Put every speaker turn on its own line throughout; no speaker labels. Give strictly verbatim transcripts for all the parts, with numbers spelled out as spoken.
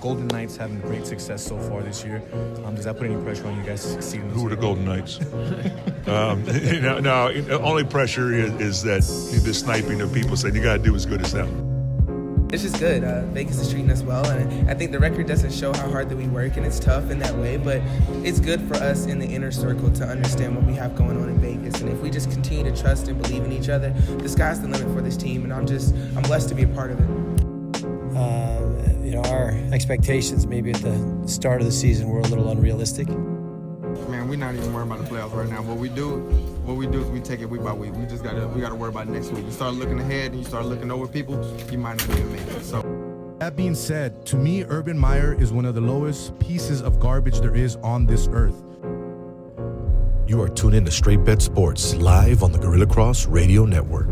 Golden Knights having great success so far this year. Um, does that put any pressure on you guys to succeed in this
Who are the
league?
Golden Knights? um, no, no, the only pressure is, is that the sniping of people saying you got to do as good as them.
It's just good. Uh, Vegas is treating us well, and I think the record doesn't show how hard that we work, and it's tough in that way, but it's good for us in the inner circle to understand what we have going on in Vegas, and if we just continue to trust and believe in each other, the sky's the limit for this team, and I'm just, I'm blessed to be a part of it.
Uh, you know, our expectations maybe at the start of the season were a little unrealistic.
Man, we're not even worrying about the playoffs right now. What we do, what we do is we take it week by week. We just gotta, we gotta worry about next week. You start looking ahead and you start looking over people, you might not even make it. So.
That being said, to me, Urban Meyer is one of the lowest pieces of garbage there is on this earth.
You are tuned in to Straight Bet Sports, live on the Gorilla Cross Radio Network.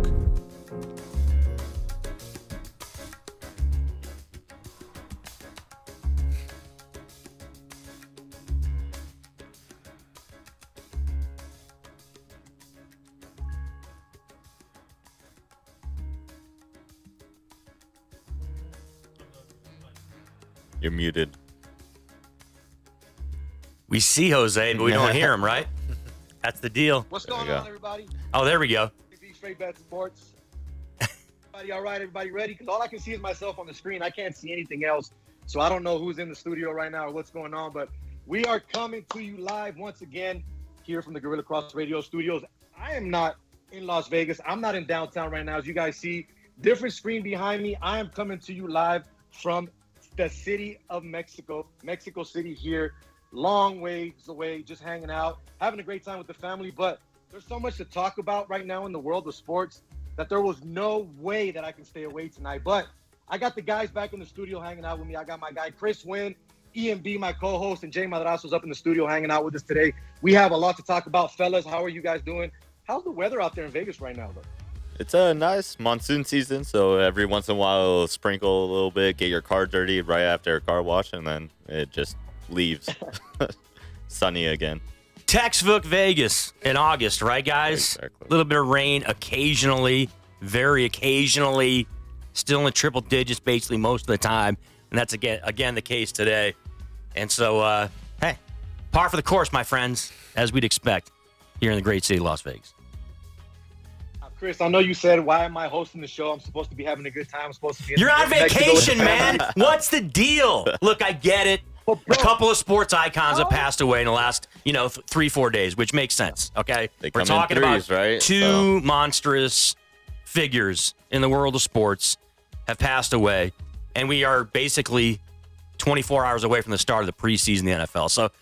You're muted.
We see Jose, but we don't hear him, right? That's the deal.
What's going on, everybody?
Oh, there we go.
Straight Bet Sports. Everybody all right? Everybody ready? Because all I can see is myself on the screen. I can't see anything else. So I don't know who's in the studio right now or what's going on. But we are coming to you live once again here from the Gorilla Cross Radio Studios. I am not in Las Vegas. I'm not in downtown right now. As you guys see, different screen behind me. I am coming to you live from the city of Mexico, Mexico City here, long ways away, just hanging out, having a great time with the family. But there's so much to talk about right now in the world of sports that there was no way that I can stay away tonight. But I got the guys back in the studio hanging out with me. I got my guy Chris Wynn, Ian B, my co-host, and Jay Madrazo's up in the studio hanging out with us today. We have a lot to talk about, fellas. How are you guys doing? How's the weather out there in Vegas right now, though?
It's a nice monsoon season, so every once in a while it'll sprinkle a little bit, get your car dirty right after a car wash, and then it just leaves sunny again.
Textbook Vegas in August, right, guys?
Exactly.
A little bit of rain occasionally, very occasionally, still in the triple digits basically most of the time, and that's again again the case today. And so, uh, hey, par for the course, my friends, as we'd expect here in the great city of Las Vegas.
Chris, I know you said, why am I hosting the show? I'm supposed to be having a good time. I'm supposed to be.
You're on vacation, man. What's the deal? Look, I get it. A couple of sports icons have passed away in the last, you know, th- three, four days, which makes sense. Okay,
They
we're
come in
talking
threes,
about
right?
two
So-
monstrous figures in the world of sports have passed away, and we are basically twenty-four hours away from the start of the preseason in the N F L. So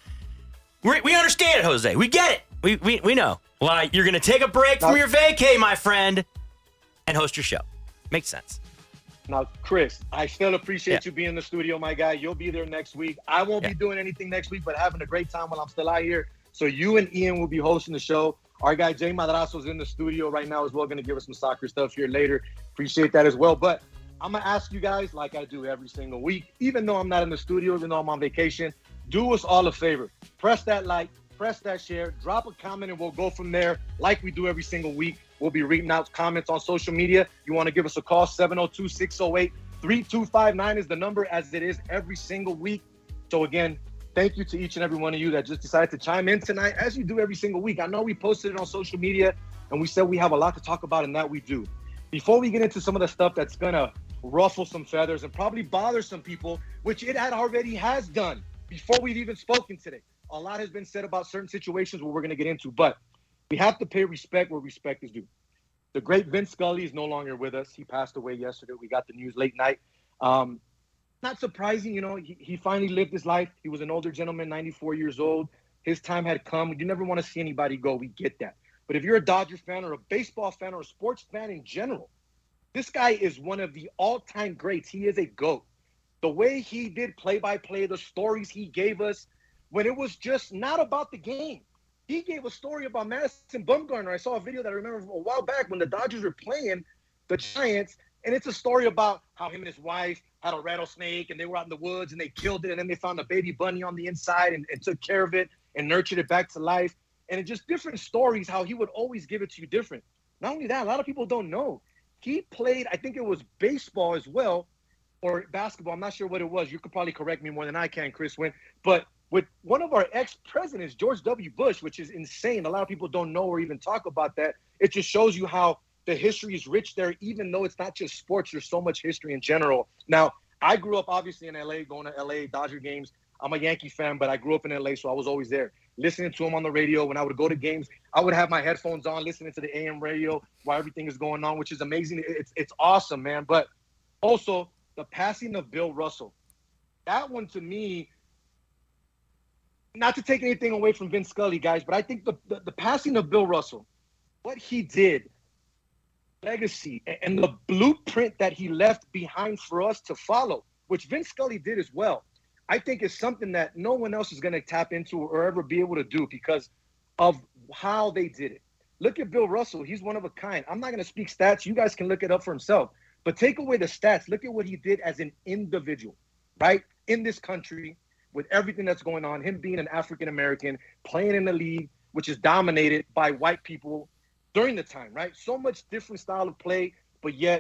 we we understand it, Jose. We get it. We we we know. Like, you're going to take a break from your vacay, my friend, and host your show. Makes sense.
Now, Chris, I still appreciate
Yeah.
you being in the studio, my guy. You'll be there next week. I won't
Yeah.
be doing anything next week, but having a great time while I'm still out here. So you and Ian will be hosting the show. Our guy Jay Madrazo's in the studio right now as well, going to give us some soccer stuff here later. Appreciate that as well. But I'm going to ask you guys, like I do every single week, even though I'm not in the studio, even though I'm on vacation, do us all a favor. Press that like, press that share, drop a comment, and we'll go from there like we do every single week. We'll be reading out comments on social media. You want to give us a call, seven oh two, six oh eight, three two five nine is the number, as it is every single week. So again, thank you to each and every one of you that just decided to chime in tonight, as you do every single week. I know we posted it on social media, and we said we have a lot to talk about, and that we do. Before we get into some of the stuff that's going to ruffle some feathers and probably bother some people, which it had already has done before we've even spoken today. A lot has been said about certain situations where we're going to get into, but we have to pay respect where respect is due. The great Vince Scully is no longer with us. He passed away yesterday. We got the news late night. Um, not surprising, you know, he, he finally lived his life. He was an older gentleman, ninety-four years old. His time had come. You never want to see anybody go. We get that. But if you're a Dodger fan or a baseball fan or a sports fan in general, this guy is one of the all-time greats. He is a GOAT. The way he did play-by-play, the stories he gave us, when it was just not about the game. He gave a story about Madison Bumgarner. I saw a video that I remember from a while back when the Dodgers were playing the Giants, and it's a story about how him and his wife had a rattlesnake, and they were out in the woods, and they killed it, and then they found a baby bunny on the inside and, and took care of it and nurtured it back to life. And it's just different stories, how he would always give it to you different. Not only that, a lot of people don't know. He played, I think it was baseball as well, or basketball. I'm not sure what it was. You could probably correct me more than I can, Chris Wynn. But with one of our ex-presidents, George W. Bush, which is insane. A lot of people don't know or even talk about that. It just shows you how the history is rich there, even though it's not just sports. There's so much history in general. Now, I grew up obviously in L A, going to L A Dodger games. I'm a Yankee fan, but I grew up in L A, so I was always there, listening to him on the radio. When I would go to games, I would have my headphones on, listening to the A M radio while everything is going on, which is amazing. It's it's awesome, man. But also, the passing of Bill Russell, that one to me, not to take anything away from Vince Scully, guys, but I think the, the, the passing of Bill Russell, what he did, legacy, and the blueprint that he left behind for us to follow, which Vince Scully did as well, I think is something that no one else is going to tap into or ever be able to do because of how they did it. Look at Bill Russell. He's one of a kind. I'm not going to speak stats. You guys can look it up for himself. But take away the stats. Look at what he did as an individual, right? In this country, with everything that's going on, him being an African-American, playing in a league which is dominated by white people during the time, right? So much different style of play, but yet,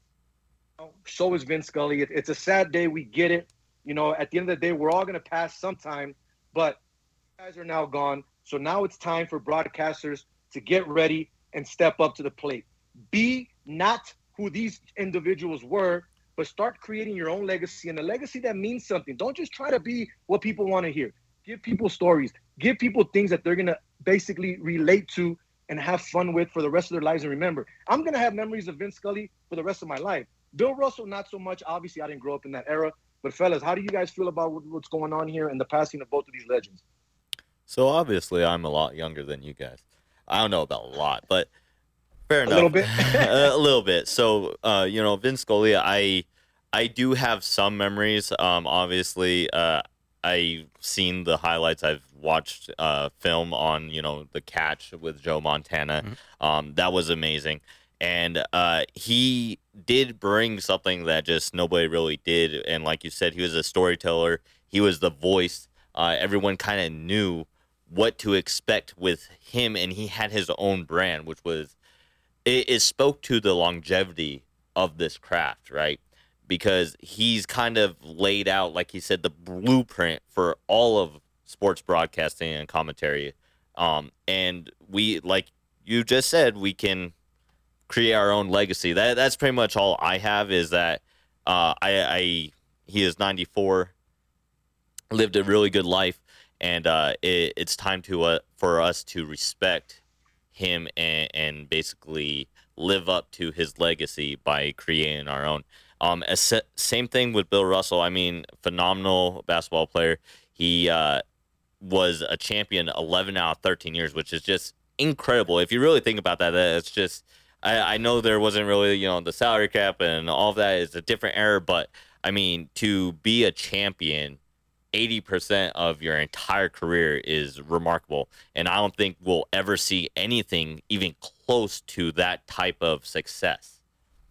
you know, so is Vince Scully. It, it's a sad day. We get it. You know, at the end of the day, we're all going to pass sometime, but you guys are now gone. So now it's time for broadcasters to get ready and step up to the plate. Be not who these individuals were, but start creating your own legacy, and a legacy that means something. Don't just try to be what people want to hear. Give people stories. Give people things that they're going to basically relate to and have fun with for the rest of their lives. And remember, I'm going to have memories of Vince Scully for the rest of my life. Bill Russell, not so much. Obviously, I didn't grow up in that era. But fellas, how do you guys feel about what's going on here and the passing of both of these legends?
So obviously, I'm a lot younger than you guys. I don't know about a lot, but fair enough.
A little bit.
a little bit. So, uh, you know, Vince Scully, I I do have some memories. Um, obviously, uh, I've seen the highlights. I've watched uh, film on, you know, The Catch with Joe Montana. Mm-hmm. Um, that was amazing. And uh, he did bring something that just nobody really did. And like you said, he was a storyteller. He was the voice. Uh, everyone kind of knew what to expect with him. And he had his own brand, which was, it, it spoke to the longevity of this craft, right? Because he's kind of laid out, like he said, the blueprint for all of sports broadcasting and commentary. Um, and we, like you just said, we can create our own legacy. That that's pretty much all I have. Is that uh, I, I he is ninety-four, lived a really good life, and uh, it, it's time to uh, for us to respect him and, and basically live up to his legacy by creating our own. Um, as, same thing with Bill Russell. I mean, phenomenal basketball player. He uh, was a champion eleven out of thirteen years, which is just incredible. If you really think about that, it's just. I, I know there wasn't really, you know, the salary cap and all of that is a different era, but I mean, to be a champion eighty percent of your entire career is remarkable. And I don't think we'll ever see anything even close to that type of success.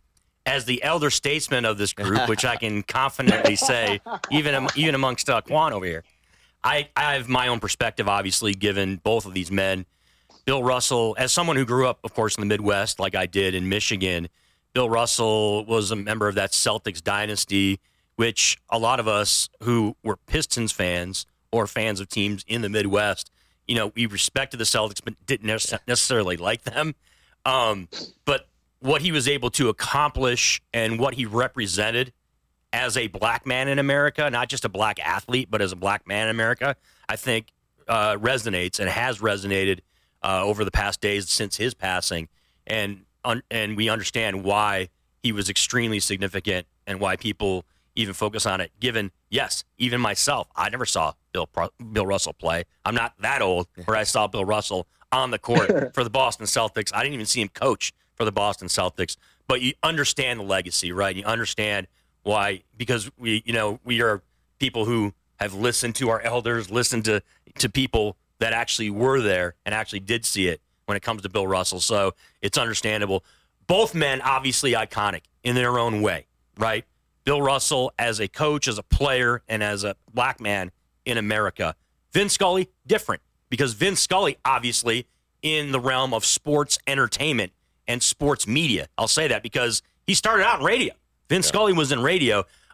As the elder statesman of this group, which I can confidently say, even even amongst uh, Quan over here, I, I have my own perspective, obviously, given both of these men. Bill Russell, as someone who grew up, of course, in the Midwest, like I did in Michigan, Bill Russell was a member of that Celtics dynasty, which a lot of us who were Pistons fans or fans of teams in the Midwest, you know, we respected the Celtics but didn't necessarily like them. Um, but what he was able to accomplish and what he represented as a black man in America, not just a black athlete, but as a black man in America, I think uh, resonates and has resonated Uh, over the past days since his passing, and un- and we understand why he was extremely significant and why people even focus on it. Given, yes, even myself, I never saw Bill Pro- Bill Russell play. I'm not that old where I saw Bill Russell on the court for the Boston Celtics. I didn't even see him coach for the Boston Celtics. But you understand the legacy, right? You understand why, because we, you know, we are people who have listened to our elders, listened to to people that actually were there and actually did see it when it comes to Bill Russell. So it's understandable. Both men, obviously iconic in their own way, right? Bill Russell as a coach, as a player, and as a black man in America. Vince Scully, different, because Vince Scully, obviously, in the realm of sports entertainment and sports media. I'll say that because he started out in radio. Vince yeah. Scully was in radio.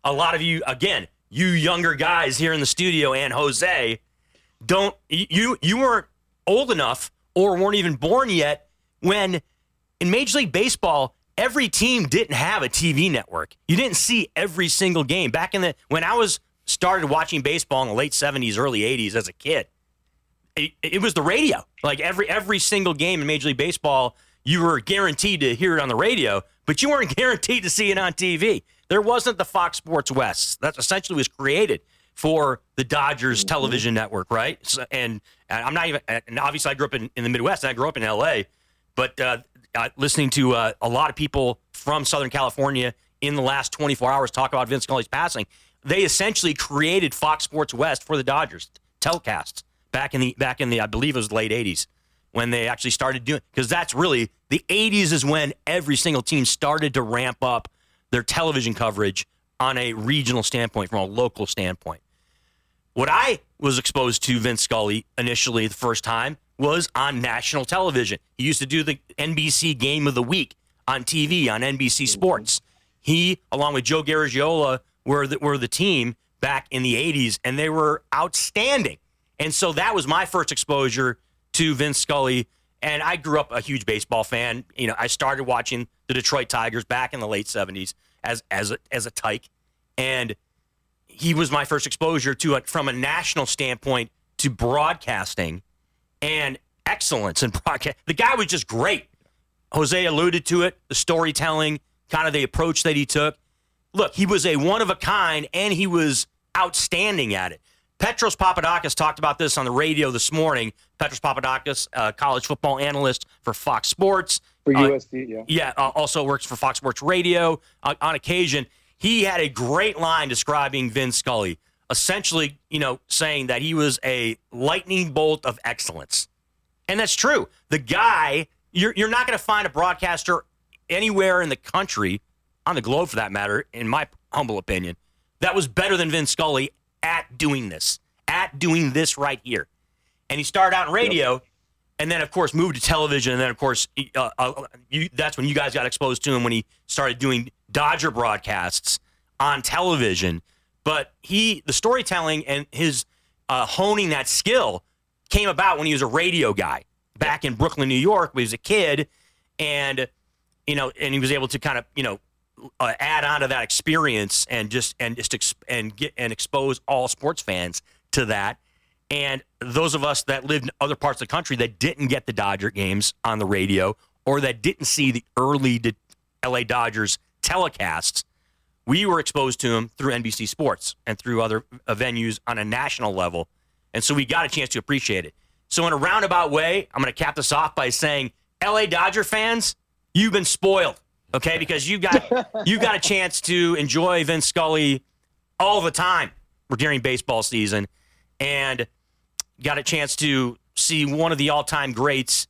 a lot of you, again, you younger guys here in the studio and Jose, don't you you weren't old enough or weren't even born yet when in Major League Baseball, every team didn't have a T V network. You didn't see every single game. Back in the when I was started watching baseball in the late seventies, early eighties as a kid, it, it was the radio. Like every every single game in Major League Baseball, you were guaranteed to hear it on the radio, but you weren't guaranteed to see it on T V. There wasn't the Fox Sports West. That essentially was created for the Dodgers mm-hmm. television network, right? So, and, and I'm not even, and obviously I grew up in, in the Midwest, and I grew up in L A, but uh, uh, listening to uh, a lot of people from Southern California in the last twenty-four hours talk about Vince Scully's passing, they essentially created Fox Sports West for the Dodgers telecasts back in the, back in the I believe it was late eighties. When they actually started doing, because that's really, the eighties is when every single team started to ramp up their television coverage on a regional standpoint, from a local standpoint. What I was exposed to Vince Scully initially the first time was on national television. He used to do the N B C Game of the Week on T V, on N B C Sports. He, along with Joe Garagiola, were the, were the team back in the eighties, and they were outstanding. And so that was my first exposure to Vince Scully, and I grew up a huge baseball fan. You know, I started watching the Detroit Tigers back in the late seventies as as a, as a tyke, and he was my first exposure to it from a national standpoint to broadcasting and excellence in broadcast. The guy was just great. Jose alluded to it, the storytelling, kind of the approach that he took. Look, he was a one of a kind, and he was outstanding at it. Petros Papadakis talked about this on the radio this morning. Petros Papadakis, uh, college football analyst for Fox Sports.
For
uh,
U S D, yeah.
Yeah, uh, also works for Fox Sports Radio uh, on occasion. He had a great line describing Vince Scully, essentially, you know, saying that he was a lightning bolt of excellence. And that's true. The guy, you're, you're not going to find a broadcaster anywhere in the country, on the globe for that matter, in my humble opinion, that was better than Vince Scully at doing this, at doing this right here. And he started out in radio, yep. and then, of course, moved to television. And then, of course, uh, uh, you, that's when you guys got exposed to him, when he started doing Dodger broadcasts on television. But he, the storytelling and his uh, honing that skill came about when he was a radio guy back in Brooklyn, New York, when he was a kid. And, you know, and he was able to kind of, you know, Uh, add on to that experience and just and just exp- and get and expose all sports fans to that. And those of us that lived in other parts of the country that didn't get the Dodger games on the radio, or that didn't see the early D- L A Dodgers telecasts, we were exposed to them through N B C Sports and through other uh, venues on a national level. And so we got a chance to appreciate it. So in a roundabout way, I'm going to cap this off by saying, L A Dodger fans, you've been spoiled. Okay, because you got you got a chance to enjoy Vince Scully all the time during baseball season, and got a chance to see one of the all-time greats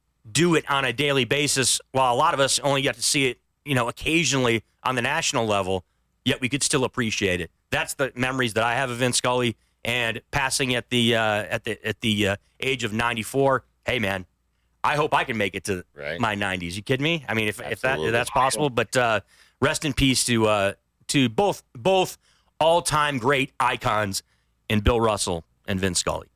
do it on a daily basis, while a lot of us only got to see it, you know, occasionally on the national level. Yet we could still appreciate it. That's the memories that I have of Vince Scully, and passing at the uh, at the at the uh, age of ninety-four. Hey, man. I hope I can make it to right. my nineties. You kidding me? I mean, if, if that if that's possible. But uh, rest in peace to uh, to both both all time great icons in Bill Russell and Vince Scully.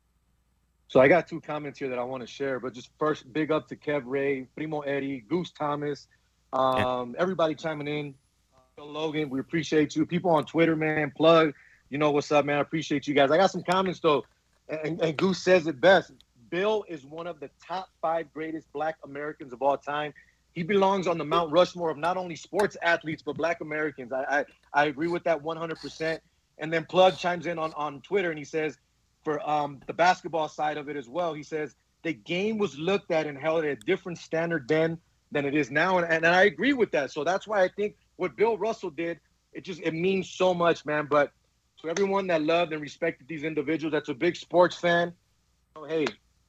So I got two comments here that I want to share. But just first, big up to Kev Ray, Primo Eddie, Goose Thomas, um, yeah. everybody chiming in. Bill Logan, we appreciate you. People on Twitter, man, plug. You know what's up, man? I appreciate you guys. I got some comments though, and, and Goose says it best. Bill is one of the top five greatest Black Americans of all time. He belongs on the Mount Rushmore of not only sports athletes, but Black Americans. I I, I agree with that one hundred percent. And then Plug chimes in on, on Twitter, and he says, for um, the basketball side of it as well, he says, the game was looked at and held at a different standard then than it is now. And, and I agree with that. So that's why I think what Bill Russell did, it just it means so much, man. But to everyone that loved and respected these individuals, that's a big sports fan, oh, hey,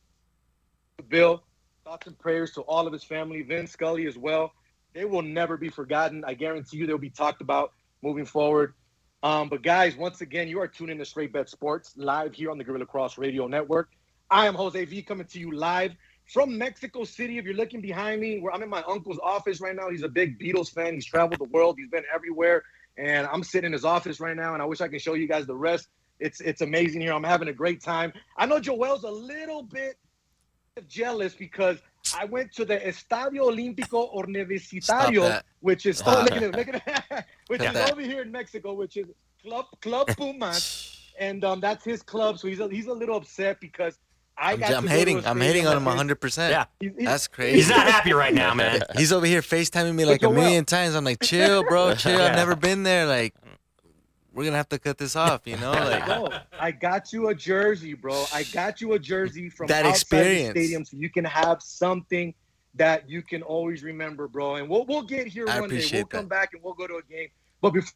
Bill, thoughts and prayers to all of his family, Vince Scully as well. They will never be forgotten. I guarantee you they'll be talked about moving forward. Um, but guys, once again, you are tuned in to Straight Bet Sports live here on the Guerrilla Cross Radio Network. I am Jose V coming to you live from Mexico City. If you're looking behind me, where I'm in my uncle's office right now. He's a big Beatles fan. He's traveled the world. He's been everywhere. And I'm sitting in his office right now, and I wish I could show you guys the rest. It's it's amazing here. I'm having a great time. I know Joel's a little bit jealous because I went to the Estadio Olímpico Universitario, which is oh, look at it, look at it, which is that. over here in Mexico, which is Club Club Pumas, and um, that's his club. So he's a, he's a little upset because I got.
I'm, I'm hating. I'm hating on him one hundred percent.
Yeah,
he's, he's,
that's crazy.
He's not happy right now, man.
He's over here FaceTiming me like a million times. I'm like, chill, bro, chill.
Yeah.
I've never been there. Like, we're gonna have to cut this off, you know? Like,
bro, I got you a jersey, bro. I got you a jersey from
that
outside
experience.
the stadium, so you can have something that you can always remember, bro. And we'll we'll get here
I
one day. We'll
appreciate
come
that.
back and we'll go to a game. But before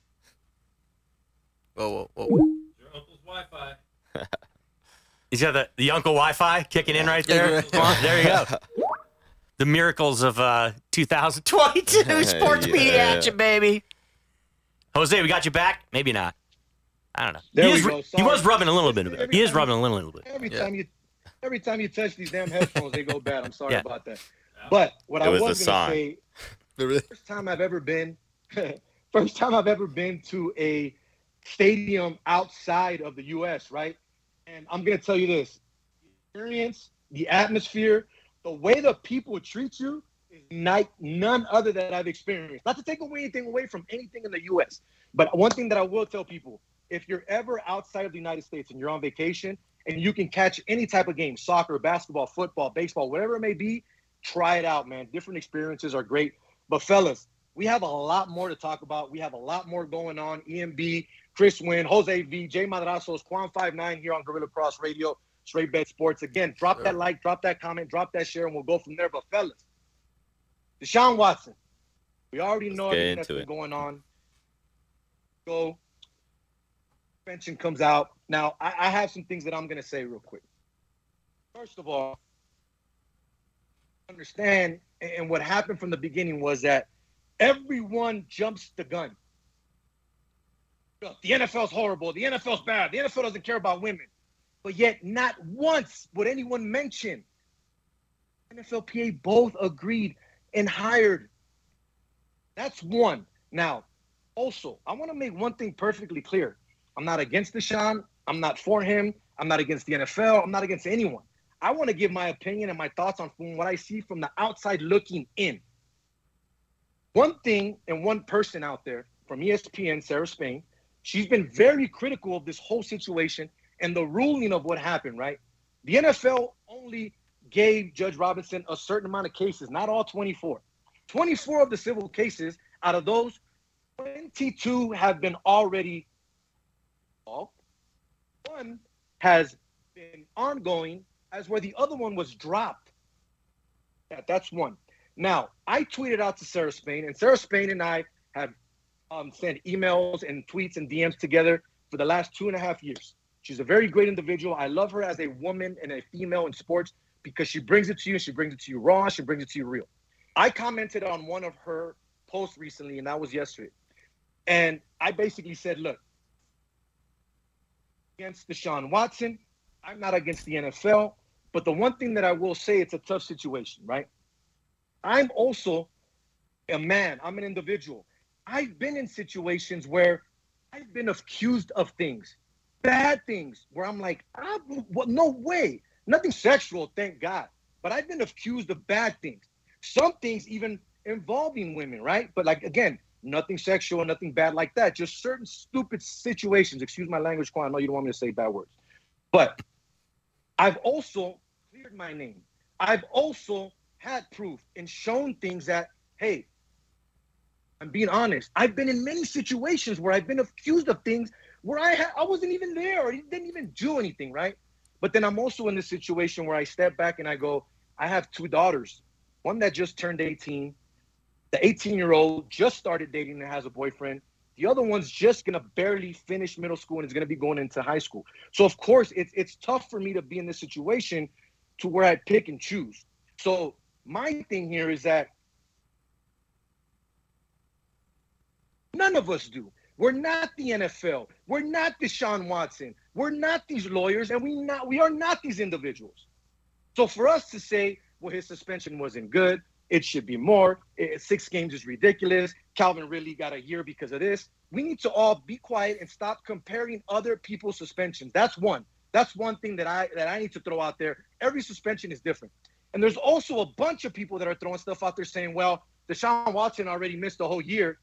whoa, whoa, whoa.
Your uncle's Wi-Fi. He's got the, the uncle Wi-Fi kicking in right there. Come on, there you go. The miracles of uh, two thousand twenty-two sports
Yeah.
media action, baby. Jose, we got you back? Maybe not. I don't know.
There
he,
we
is,
go.
he
Sorry.
was rubbing a little bit of it.
Every
He is
time-
rubbing a little, little bit.
every
Yeah.
time you every time you touch these damn headphones, they go bad. I'm sorry
Yeah.
about that. But what
It
I
was
was
the
gonna
sign.
say, first time I've ever been, first time I've ever been to a stadium outside of the U S, right? And I'm gonna tell you this: the experience, the atmosphere, the way the people treat you is not, none other that I've experienced. Not to take away anything away from anything in the U S, but one thing that I will tell people: if you're ever outside of the United States and you're on vacation and you can catch any type of game, soccer, basketball, football, baseball, whatever it may be, try it out, man. Different experiences are great. But fellas, we have a lot more to talk about. We have a lot more going on. E M B, Chris Wynn, Jose V, Jay Madrazos, Quan five nine here on Gorilla Cross Radio, Straight Bet Sports. Again, drop that like, drop that comment, drop that share, and we'll go from there. But fellas, Deshaun Watson, we already know
Let's get
everything that's
into
been
it.
going on. Go. Suspension comes out. Now, I, I have some things that I'm going to say real quick. First of all, understand, and what happened from the beginning was that everyone jumps the gun. The N F L's horrible. The N F L's bad. The N F L doesn't care about women. But yet, not once would anyone mention N F L P A both agreed and hired. That's one. Now, also, I want to make one thing perfectly clear. I'm not against Deshaun. I'm not for him. I'm not against the N F L. I'm not against anyone. I want to give my opinion and my thoughts on from what I see from the outside looking in. One thing and one person out there from E S P N, Sarah Spain, she's been very critical of this whole situation and the ruling of what happened, right? The N F L only gave Judge Robinson a certain amount of cases, not all twenty-four. twenty-four of the civil cases, out of those, twenty-two have been already solved. One has been ongoing, as where the other one was dropped. Yeah, that's one. Now, I tweeted out to Sarah Spain, and Sarah Spain and I have um, sent emails and tweets and D Ms together for the last two and a half years. She's a very great individual. I love her as a woman and a female in sports because she brings it to you. She brings it to you raw. She brings it to you real. I commented on one of her posts recently, and that was yesterday. And I basically said, look, against Deshaun Watson, I'm not against the N F L. But the one thing that I will say, it's a tough situation, right? I'm also a man. I'm an individual. I've been in situations where I've been accused of things, bad things, where I'm like, ah, well, no way. Nothing sexual, thank God. But I've been accused of bad things. Some things even involving women, right? But like, again, nothing sexual, nothing bad like that. Just certain stupid situations. Excuse my language, Quan. I know you don't want me to say bad words. But I've also cleared my name. I've also had proof and shown things that, hey, I'm being honest. I've been in many situations where I've been accused of things where I ha- I wasn't even there or didn't even do anything, right? But then I'm also in this situation where I step back and I go, I have two daughters. One that just turned eighteen. The eighteen-year-old just started dating and has a boyfriend. The other one's just going to barely finish middle school and is going to be going into high school. So, of course, it's it's tough for me to be in this situation to where I pick and choose. So my thing here is that none of us do. We're not the N F L. We're not Deshaun Watson. We're not these lawyers, and we not we are not these individuals. So for us to say, well, his suspension wasn't good, It should be more. It, six games is ridiculous. Calvin Ridley got a year because of this. We need to all be quiet and stop comparing other people's suspensions. That's one. That's one thing that I that I need to throw out there. Every suspension is different. And there's also a bunch of people that are throwing stuff out there saying, well, Deshaun Watson already missed a whole year.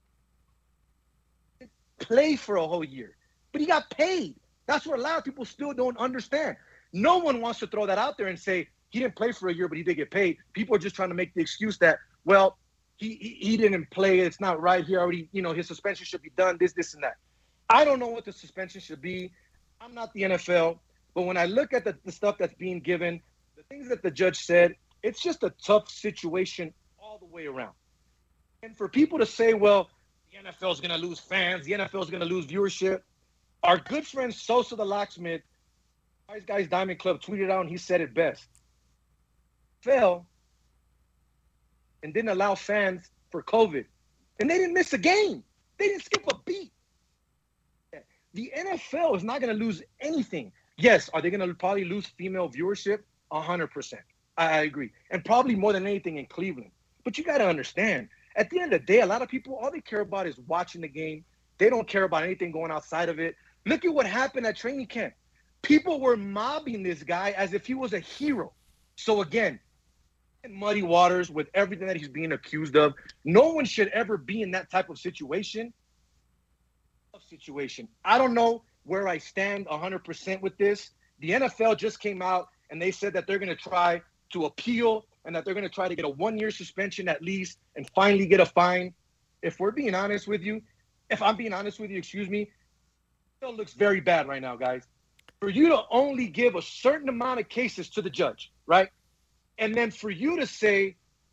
Play for a whole year. But he got paid. That's what a lot of people still don't understand. No one wants to throw that out there and say, he didn't play for a year, but he did get paid. People are just trying to make the excuse that, well, he, he he didn't play. It's not right. He already, you know, his suspension should be done, this, this, and that. I don't know what the suspension should be. I'm not the N F L. But when I look at the, the stuff that's being given, the things that the judge said, it's just a tough situation all the way around. And for people to say, well, the N F L is going to lose fans, the N F L is going to lose viewership, our good friend Sosa the Locksmith, Wise Guys Diamond Club, tweeted out and he said it best. Fell and didn't allow fans for COVID. And they didn't miss a game. They didn't skip a beat. The N F L is not going to lose anything. Yes, are they going to probably lose female viewership? one hundred percent. I, I agree. And probably more than anything in Cleveland. But you got to understand, at the end of the day, a lot of people, all they care about is watching the game. They don't care about anything going outside of it. Look at what happened at training camp. People were mobbing this guy as if he was a hero. So again, in muddy waters with everything that he's being accused of, no one should ever be in that type of situation. Situation. I don't know where I stand one hundred percent with this. The N F L just came out and they said that they're going to try to appeal and that they're going to try to get a one-year suspension at least and finally get a fine. If we're being honest with you, if I'm being honest with you, excuse me, it looks very bad right now, guys. For you to only give a certain amount of cases to the judge, right? And then for you to say,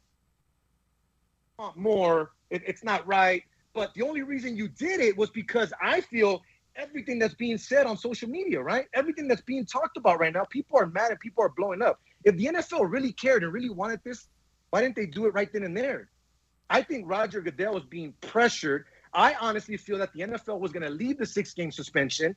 want more, it, it's not right. But the only reason you did it was because I feel everything that's being said on social media, right? Everything that's being talked about right now, people are mad and people are blowing up. If the N F L really cared and really wanted this, why didn't they do it right then and there? I think Roger Goodell was being pressured. I honestly feel that the N F L was going to leave the six-game suspension.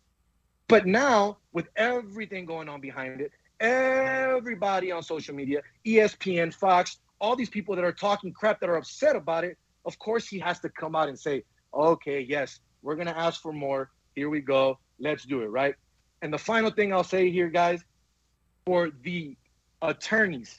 But now, with everything going on behind it, everybody on social media, E S P N, Fox, all these people that are talking crap that are upset about it, of course he has to come out and say, okay, yes, we're going to ask for more. Here we go. Let's do it, right? And the final thing I'll say here, guys, for the attorneys,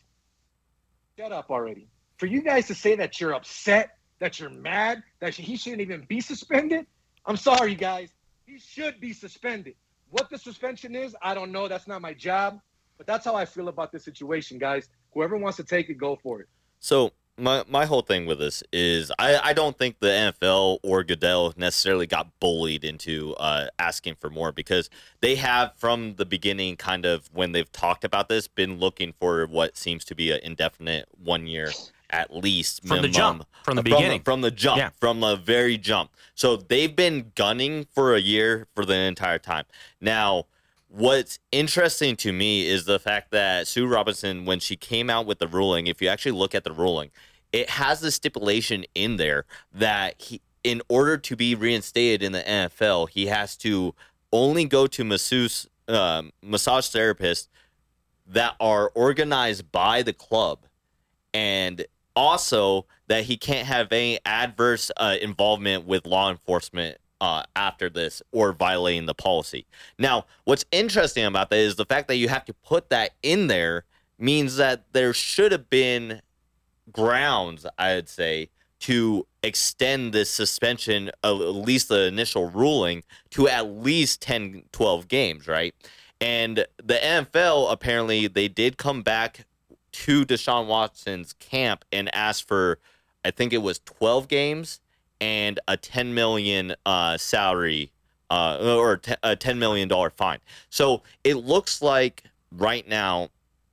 shut up already. For you guys to say that you're upset, that you're mad, that he shouldn't even be suspended, I'm sorry, guys. He should be suspended. What the suspension is, I don't know. That's not my job. But that's how I feel about this situation, guys. Whoever wants to take it, go for it.
So my my whole thing with this is I, I don't think the N F L or Goodell necessarily got bullied into uh, asking for more, because they have from the beginning, kind of when they've talked about this, been looking for what seems to be an indefinite one year at least
from
minimum.
the jump, from the
from
beginning,
the, from the jump,
yeah.
from the very jump. So they've been gunning for a year for the entire time. Now, what's interesting to me is the fact that Sue Robinson, when she came out with the ruling, if you actually look at the ruling, it has the stipulation in there that he, in order to be reinstated in the N F L, he has to only go to masseuse, um, massage therapists that are organized by the club, and also that he can't have any adverse uh, involvement with law enforcement Uh, after this or violating the policy. Now, what's interesting about that is the fact that you have to put that in there means that there should have been grounds, I'd say, to extend this suspension, at least the initial ruling, to at least ten, twelve games, right? And the N F L, apparently, they did come back to Deshaun Watson's camp and ask for, I think it was twelve games and a ten million dollars uh, salary uh, or t- a ten million dollars fine. So it looks like right now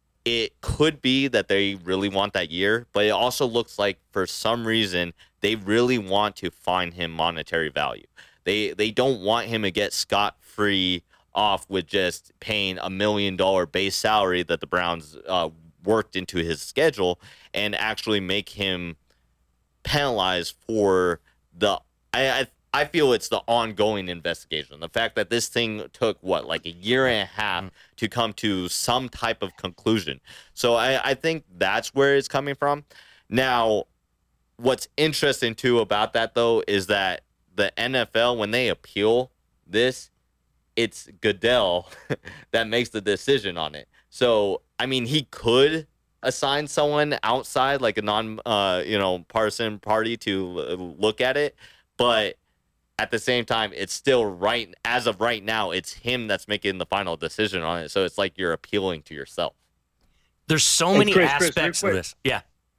it could be that they really want that year, but it also looks like for some reason they really want to fine him monetary value. They they don't want him to get scot-free off with just paying a million dollar base salary that the Browns uh, worked into his schedule, and actually make him penalized for the I, I I feel it's the ongoing investigation. The fact that this thing took, what, like a year and a half to come to some type of conclusion. So I, I think that's where it's coming from. Now, what's interesting, too, about that, though, is that the N F L, when they appeal this, it's Goodell that makes the decision on it. So, I mean, he could assign someone outside, like a non, uh, you know, partisan party to look at it, but at the same time, it's still right. As of right now, it's him that's making the final decision on it. So it's like you're appealing to yourself.
There's so
Hey,
many
Chris, Chris,
aspects
real
of
quick.
this. Yeah.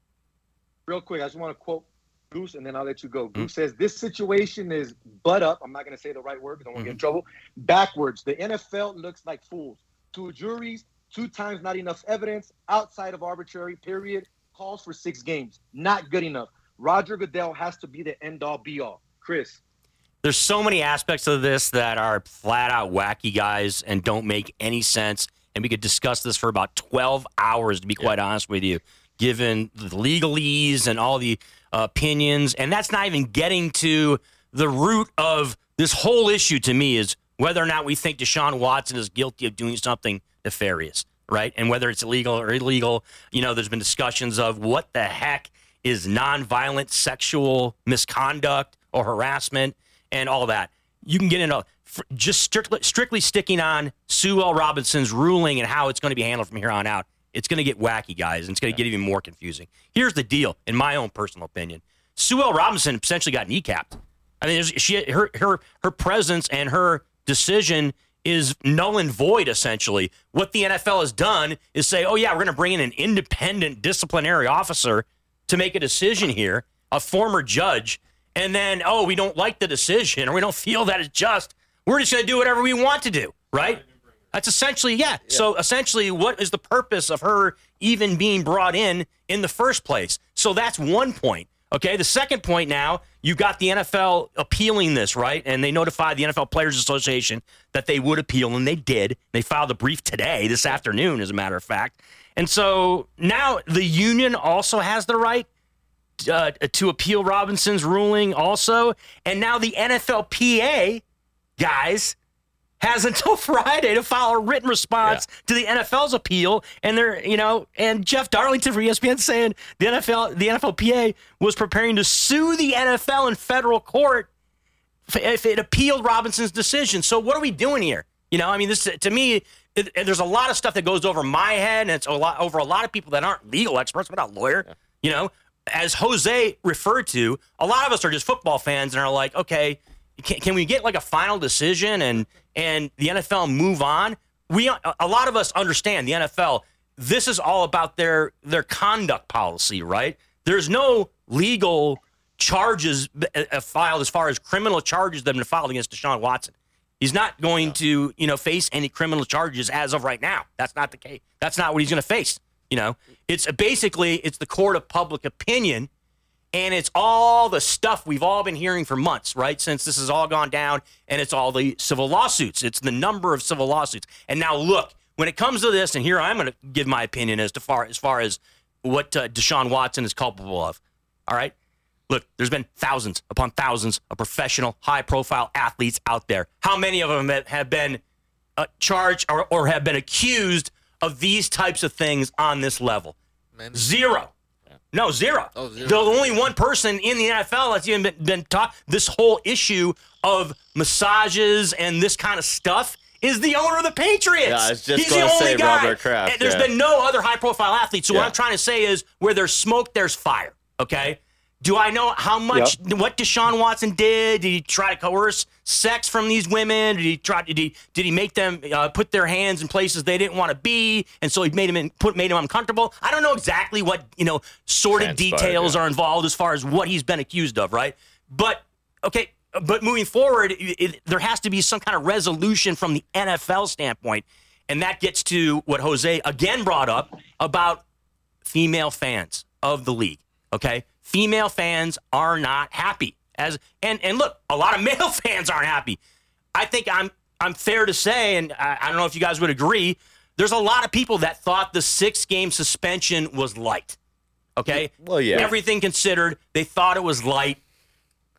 Real quick, I just want to quote Goose, and then I'll let you go. Goose says, this situation is butt up. I'm not going to say the right word because I don't want to get in trouble. Backwards. The N F L looks like fools. Two juries, two times not enough evidence, outside of arbitrary, period. Calls for six games. Not good enough. Roger Goodell has to be the end-all, be-all. Chris.
There's so many aspects of this that are flat out wacky, guys, and don't make any sense. And we could discuss this for about twelve hours, to be quite yeah. honest with you, given the legalese and all the uh, opinions. And that's not even getting to the root of this whole issue to me, is whether or not we think Deshaun Watson is guilty of doing something nefarious, right? And whether it's illegal or illegal. You know, there's been discussions of what the heck is nonviolent sexual misconduct or harassment and all that. You can get into just strictly, strictly sticking on Sue L. Robinson's ruling and how it's going to be handled from here on out. It's going to get wacky, guys, and it's going to get even more confusing. Here's the deal, in my own personal opinion. Sue L. Robinson essentially got kneecapped. I mean, she her her her presence and her decision is null and void, essentially. What the N F L has done is say, oh, yeah, we're going to bring in an independent disciplinary officer to make a decision here, a former judge, and then, oh, we don't like the decision or we don't feel that it's just. We're just going to do whatever we want to do, right? That's essentially, yeah. yeah. So essentially, what is the purpose of her even being brought in in the first place? So that's one point, okay? The second point now, you got the N F L appealing this, right? And they notified the N F L Players Association that they would appeal, and they did. They filed a brief today, this afternoon, as a matter of fact. And so now the union also has the right Uh, to appeal Robinson's ruling also. And now the N F L P A, guys, has until Friday to file a written response yeah. to the N F L's appeal. And they're, you know, and Jeff Darlington from E S P N saying the N F L, the N F L P A was preparing to sue the N F L in federal court if it appealed Robinson's decision. So what are we doing here? You know, I mean, this to me, it, there's a lot of stuff that goes over my head, and it's a lot over a lot of people that aren't legal experts. We're not lawyer, yeah. you know. As Jose referred to, a lot of us are just football fans and are like, okay, can, can we get like a final decision and and the N F L move on? We a lot of us understand the N F L. This is all about their their conduct policy, right? There's no legal charges filed as far as criminal charges that have been filed against Deshaun Watson. He's not going to, you know, face any criminal charges as of right now. That's not the case. That's not what he's going to face. You know, it's basically it's the court of public opinion, and it's all the stuff we've all been hearing for months, right? Since this has all gone down, and it's all the civil lawsuits. It's the number of civil lawsuits. And now look, when it comes to this, and here I'm going to give my opinion as to far as far as what uh, Deshaun Watson is culpable of. All right, look, there's been thousands upon thousands of professional, high-profile athletes out there. How many of them have been uh, charged or, or have been accused of these types of things on this level? Many. Zero. Yeah. No, zero. Oh, zero. The only one person in the N F L that's even been, been taught this whole issue of massages and this kind of stuff is the owner of the Patriots.
Yeah, I was just
He's
going
the
to
only
say
guy.
Robert Kraft.
And there's
yeah.
been no other high-profile athletes. So
yeah.
what I'm trying to say is where there's smoke, there's fire, okay? Do I know how much, yep. what Deshaun Watson did? Did he try to coerce sex from these women? Did he try? Did he did he make them uh, put their hands in places they didn't want to be, and so he made them in, put made them uncomfortable? I don't know exactly what you know sordid details yeah. are involved as far as what he's been accused of, right? But okay, but moving forward, it, it, there has to be some kind of resolution from the N F L standpoint, and that gets to what Jose again brought up about female fans of the league. Okay. Female fans are not happy. As and and look, a lot of male fans aren't happy. I think I'm I'm fair to say, and I, I don't know if you guys would agree, there's a lot of people that thought the six-game suspension was light. Okay?
Well, yeah.
Everything considered, they thought it was light.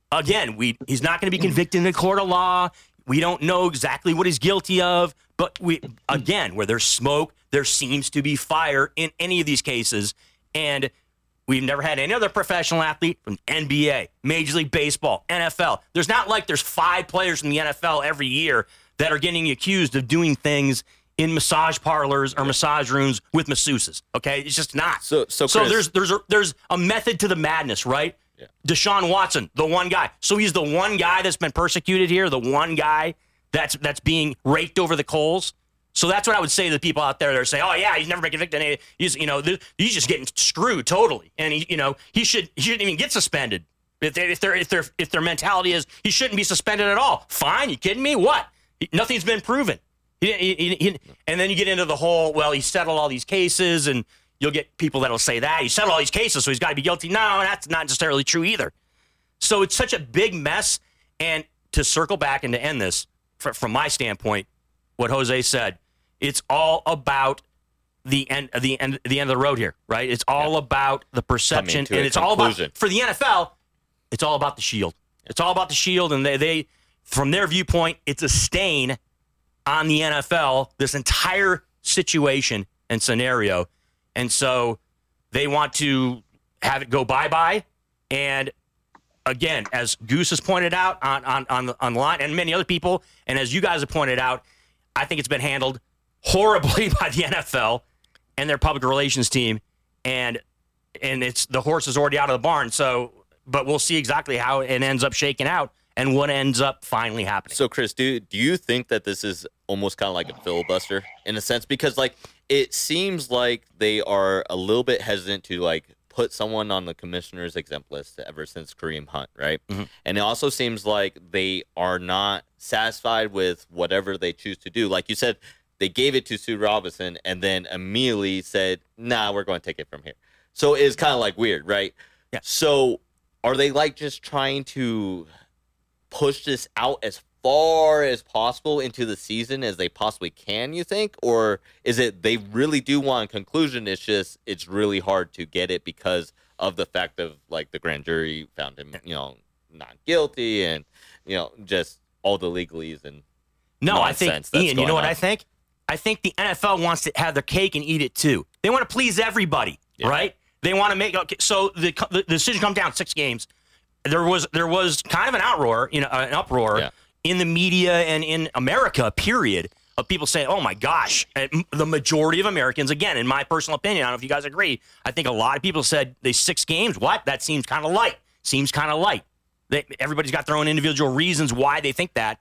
again, we he's not going to be convicted in a court of law. We don't know exactly what he's guilty of, but we again, where there's smoke, there seems to be fire in any of these cases, and we've never had any other professional athlete from N B A, Major League Baseball, N F L. There's not like there's five players from the N F L every year that are getting accused of doing things in massage parlors or massage rooms with masseuses. Okay, it's just not.
So, so,
so
Chris,
there's there's a, there's a method to the madness, right?
Yeah.
Deshaun Watson, the one guy. So he's the one guy that's been persecuted here, the one guy that's that's being raked over the coals. So that's what I would say to the people out there that are saying, "Oh yeah, he's never been convicted. He's you know he's just getting screwed totally, and he you know he should he shouldn't even get suspended. If they, if their if their if their mentality is he shouldn't be suspended at all. Fine, you kidding me? What? Nothing's been proven. He, he, he, and then you get into the whole, well, he settled all these cases, and you'll get people that'll say that he settled all these cases, so he's got to be guilty. No, that's not necessarily true either. So it's such a big mess. And to circle back and to end this, for, from my standpoint, what Jose said, it's all about the end, the end, the end of the road here, right? It's all yeah. about the perception, and it's conclusion. all about for the N F L. It's all about the shield. It's all about the shield, and they, they, from their viewpoint, it's a stain on the N F L. This entire situation and scenario, and so they want to have it go bye bye. And again, as Goose has pointed out on on on the, on the line, and many other people, and as you guys have pointed out, I think it's been handled horribly by the N F L and their public relations team, and and it's the horse is already out of the barn. So, but we'll see exactly how it ends up shaking out and what ends up finally happening.
So, Chris, do do you think that this is almost kind of like a filibuster in a sense? Because like it seems like they are a little bit hesitant to like put someone on the commissioner's exempt list ever since Kareem Hunt, right? Mm-hmm. And it also seems like they are not satisfied with whatever they choose to do. Like you said, they gave it to Sue Robinson and then immediately said, nah, we're going to take it from here. So it's kind of like weird, right?
Yeah.
So are they like just trying to push this out as far as possible into the season as they possibly can, you think? Or is it they really do want a conclusion? It's just it's really hard to get it because of the fact of like the grand jury found him, you know, not guilty and, you know, just all the legalese and
no, I think, Ian, you know what on. I think? I think the N F L wants to have their cake and eat it too. They want to please everybody, yeah. right? They want to make okay, so the, the decision comes down six games. There was there was kind of an outroar, you know, an uproar yeah. in the media and in America, period, of people saying, "Oh my gosh!" And the majority of Americans, again, in my personal opinion, I don't know if you guys agree. I think a lot of people said they six games. What? That seems kind of light. Seems kind of light. They, everybody's got their own individual reasons why they think that.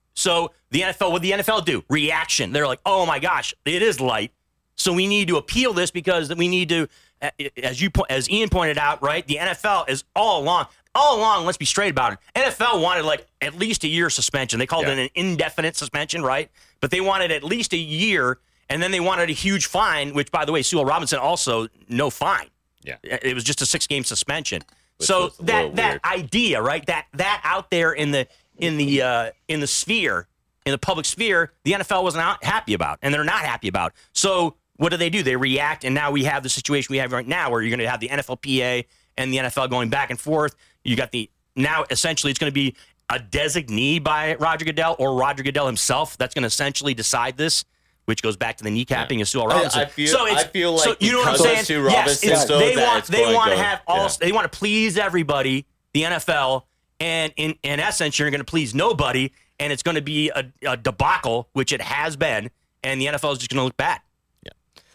So the N F L, what did the N F L do? Reaction. They're like, "Oh my gosh, it is light." So we need to appeal this because we need to, as you as Ian pointed out, right? The N F L is all along. All along, let's be straight about it. N F L wanted like at least a year suspension. They called yeah. it an indefinite suspension, right? But they wanted at least a year, and then they wanted a huge fine, which, by the way, Sewell Robinson also no fine.
Yeah,
it was just a six-game suspension. Which so that that weird. idea, right? That that out there in the in the uh, in the sphere, in the public sphere, the N F L wasn't out happy about, and they're not happy about. So what do they do? They react, and now we have the situation we have right now, where you're going to have the N F L P A and the N F L going back and forth. You got the now essentially it's going to be a designee by Roger Goodell or Roger Goodell himself that's going to essentially decide this, which goes back to the kneecapping yeah. of Sewell Robinson.
I, I feel,
so
I feel like
so you know what I'm saying?
Sue Robinson,
yes,
so
they
that
want
it's
they want to
go,
have all
yeah.
they want to please everybody, the N F L, and in in essence you're going to please nobody, and it's going to be a, a debacle, which it has been, and the N F L is just going to look bad.
Yeah.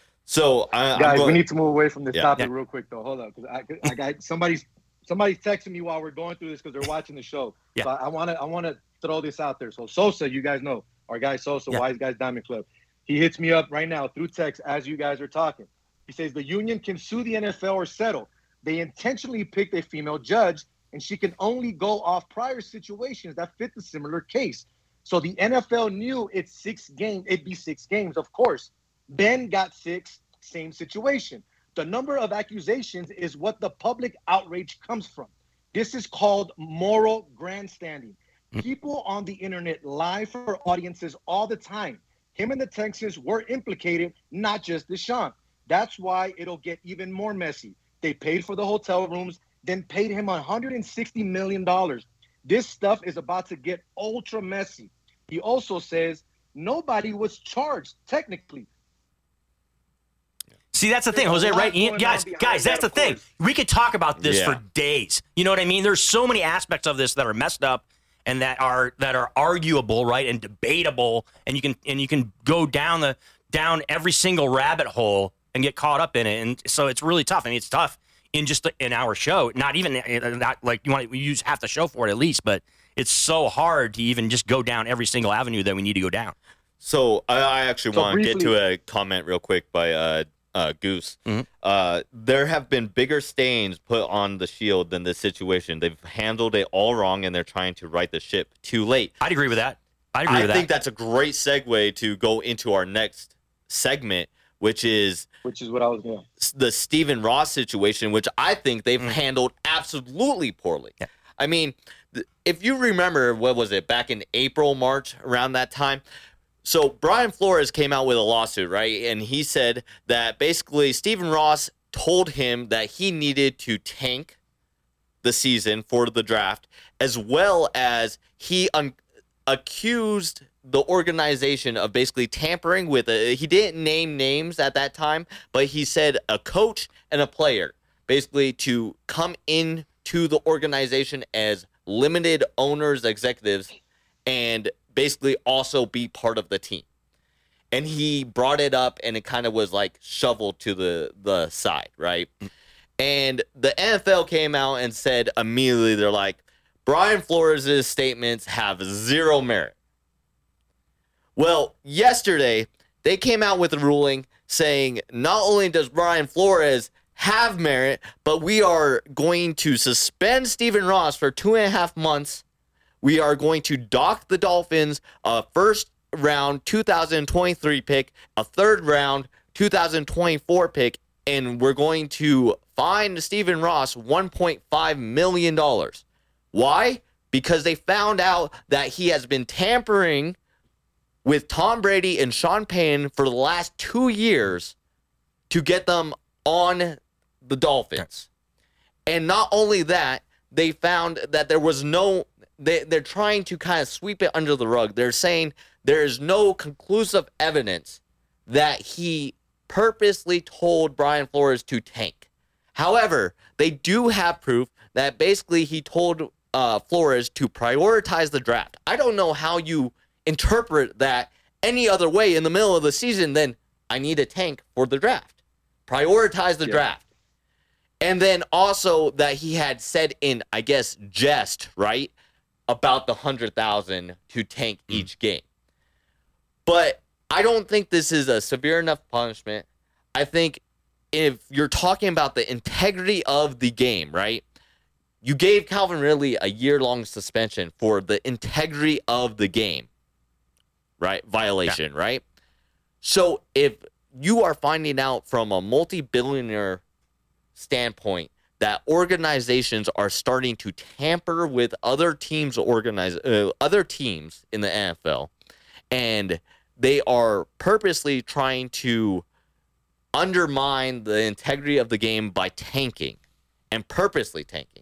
So I,
guys,
going,
we need to move away from this
yeah.
topic
yeah.
real quick though. Hold up, because I, I got somebody's. Somebody's texting me while we're going through this because they're watching the show.
Yeah.
So I want to I want to throw this out there. So Sosa, you guys know, our guy Sosa,
yeah.
Wise Guys Diamond Club. He hits me up right now through text as you guys are talking. He says the union can sue the N F L or settle. They intentionally picked a female judge, and she can only go off prior situations that fit the similar case. So the N F L knew it's six games. It'd be six games, of course. Ben got six, same situation. The number of accusations is what the public outrage comes from. This is called moral grandstanding. People on the internet lie for audiences all the time. Him and the Texans were implicated, not just Deshaun. That's why it'll get even more messy. They paid for the hotel rooms, then paid him one hundred sixty million dollars. This stuff is about to get ultra messy. He also says nobody was charged technically.
See, that's the thing, Jose, right? Ian? Guys, guys, that's the thing. We could talk about this
Yeah.
for days. You know what I mean? There's so many aspects of this that are messed up and that are that are arguable, right, and debatable, and you can and you can go down the down every single rabbit hole and get caught up in it. And so it's really tough. I mean, it's tough in just an hour show. Not even not like you want to use half the show for it at least, but it's so hard to even just go down every single avenue that we need to go down.
So I, I actually
So
want to get
briefly-
to a comment real quick by uh, uh, Goose.
Mm-hmm.
Uh, there have been bigger stains put on the Shield than this situation. They've handled it all wrong, and they're trying to right the ship too late.
I'd agree with that. I'd agree
I
with
think
that.
that's a great segue to go into our next segment, which is
Which is what I was doing.
the Stephen Ross situation, which I think they've
Mm.
handled absolutely poorly.
Yeah.
I mean, th- if you remember, what was it, back in April, March, around that time? So Brian Flores came out with a lawsuit, right? And he said that basically Stephen Ross told him that he needed to tank the season for the draft, as well as he un- accused the organization of basically tampering with it. He didn't name names at that time, but he said a coach and a player basically to come in to the organization as limited owners, executives, and basically also be part of the team. And he brought it up, and it kind of was like shoveled to the, the side, right? And the N F L came out and said immediately, they're like, Brian Flores' statements have zero merit. Well, yesterday, they came out with a ruling saying not only does Brian Flores have merit, but we are going to suspend Stephen Ross for two and a half months. We are going to dock the Dolphins a first round two thousand twenty-three pick, a third round two thousand twenty-four pick, and we're going to fine Stephen Ross one point five million dollars. Why? Because they found out that he has been tampering with Tom Brady and Sean Payton for the last two years to get them on the Dolphins. And not only that, they found that there was no, they, they're trying to kind of sweep it under the rug. They're saying there is no conclusive evidence that he purposely told Brian Flores to tank. However, they do have proof that basically he told uh, Flores to prioritize the draft. I don't know how you interpret that any other way in the middle of the season than I need a tank for the draft. Prioritize the
Yeah.
draft. And then also that he had said in, I guess, jest, right, about the one hundred thousand to tank
Mm.
each game. But I don't think this is a severe enough punishment. I think if you're talking about the integrity of the game, right, you gave Calvin Ridley a year-long suspension for the integrity of the game, right? Violation, yeah. right? So if you are finding out from a multi-billionaire standpoint that organizations are starting to tamper with other teams organize uh, other teams in the N F L, and they are purposely trying to undermine the integrity of the game by tanking and purposely tanking,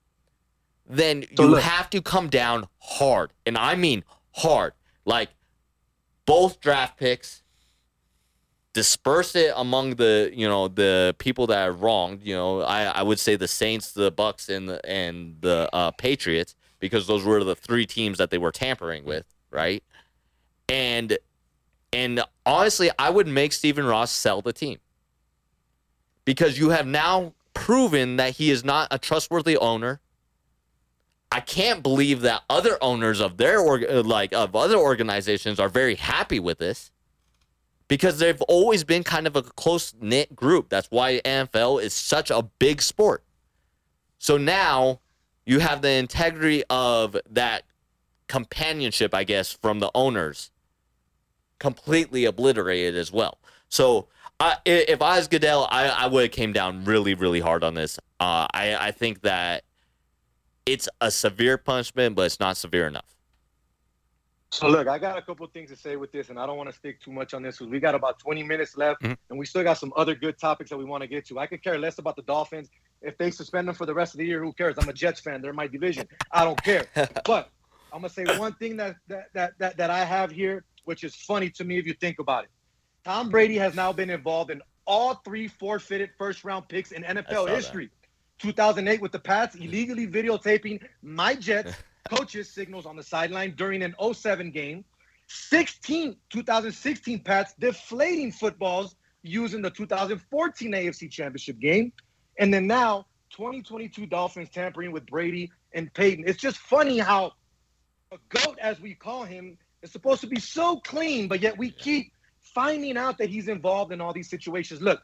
then
So
you
look-
have to come down hard. And I mean hard. Like both draft picks, disperse it among the, you know, the people that are wronged. You know, I, I would say the Saints, the Bucks, and the and the uh, Patriots, because those were the three teams that they were tampering with, right? And and honestly, I would make Stephen Ross sell the team, because you have now proven that he is not a trustworthy owner. I can't believe that other owners of their org- like of other organizations are very happy with this, because they've always been kind of a close-knit group. That's why N F L is such a big sport. So now you have the integrity of that companionship, I guess, from the owners completely obliterated as well. So uh, if I was Goodell, I, I would have came down really, really hard on this. Uh, I, I think that it's a severe punishment, but it's not severe enough.
So look, I got a couple of things to say with this, and I don't want to stick too much on this because we got about twenty minutes left,
Mhm.
and we still got some other good topics that we want to get to. I could care less about the Dolphins. If they suspend them for the rest of the year, who cares? I'm a Jets fan. They're my division. I don't care. But I'm gonna say one thing that that that that, that I have here, which is funny to me if you think about it. Tom Brady has now been involved in all three forfeited first-round picks in N F L history. That. two thousand eight with the Pats, illegally videotaping my Jets coaches' signals on the sideline during an oh seven game. sixteen, twenty sixteen Pats deflating footballs using the two thousand fourteen A F C Championship game. And then now, twenty twenty-two Dolphins tampering with Brady and Peyton. It's just funny how a GOAT, as we call him, is supposed to be so clean, but yet we keep finding out that he's involved in all these situations. Look,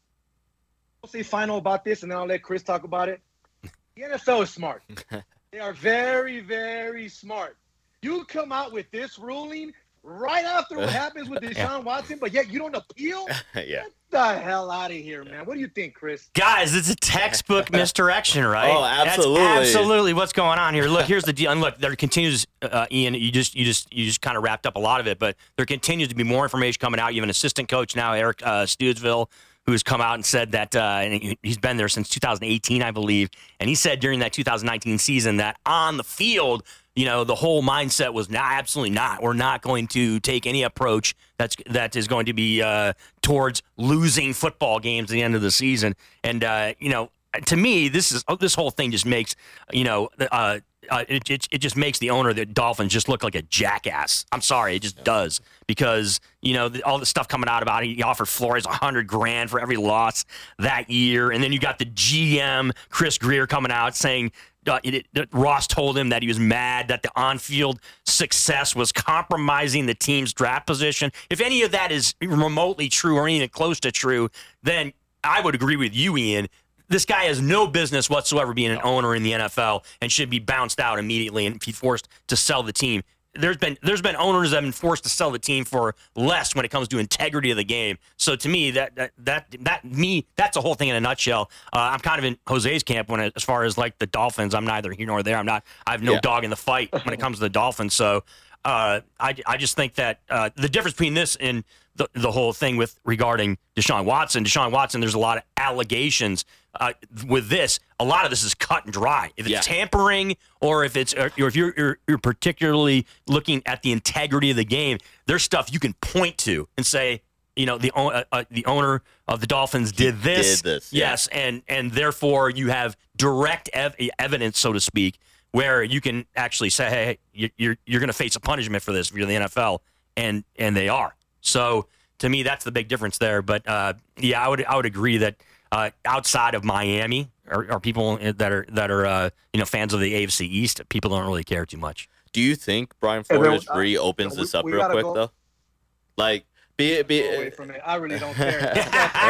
I'll say final about this, and then I'll let Chris talk about it. The N F L is smart. They are very, very smart. You come out with this ruling right after what happens with Deshaun yeah. Watson, but yet you don't appeal?
yeah.
Get the hell out of here, man. What do you think, Chris?
Guys, it's a textbook misdirection, right?
Oh, absolutely.
That's absolutely what's going on here. Look, here's the deal. And look, there continues, uh, Ian, you just you just, you just kind of wrapped up a lot of it, but there continues to be more information coming out. You have an assistant coach now, Eric uh, Studesville, who's come out and said that uh, and he's been there since two thousand eighteen, I believe, and he said during that two thousand nineteen season that on the field, you know, the whole mindset was not, absolutely not. We're not going to take any approach that's that is going to be uh, towards losing football games at the end of the season. And uh, you know, to me, this is this whole thing just makes you know. Uh, Uh, it, it it just makes the owner of the Dolphins just look like a jackass. I'm sorry, it just does because you know the, all the stuff coming out about it. He offered Flores a hundred grand for every loss that year, and then you got the G M Chris Greer coming out saying uh, it, it, Ross told him that he was mad that the on-field success was compromising the team's draft position. If any of that is remotely true or even close to true, then I would agree with you, Ian. This guy has no business whatsoever being an owner in the N F L and should be bounced out immediately and be forced to sell the team. There's been there's been owners that have been forced to sell the team for less when it comes to integrity of the game. So to me, that that that, that me that's the whole thing in a nutshell. Uh, I'm kind of in Jose's camp when it, as far as like the Dolphins. I'm neither here nor there. I'm not. I have no yeah. dog in the fight when it comes to the Dolphins. So uh, I I just think that uh, the difference between this and the the whole thing with regarding Deshaun Watson, Deshaun Watson, there's a lot of allegations. Uh, with this, a lot of this is cut and dry. If it's yeah. tampering, or if it's, or if you're, you're you're particularly looking at the integrity of the game, there's stuff you can point to and say, you know, the uh, uh, the owner of the Dolphins did this,
did this yeah.
yes, and and therefore you have direct ev- evidence, so to speak, where you can actually say, hey, hey you're you're going to face a punishment for this if you're the N F L, and and they are. So to me, that's the big difference there. But uh, yeah, I would I would agree that. Uh, outside of Miami, are, are people that are that are uh, you know fans of the A F C East? People don't really care too much.
Do you think Brian Flores uh, reopens this up real quick go. though? Like, be be
go away from it. I really don't care.
okay,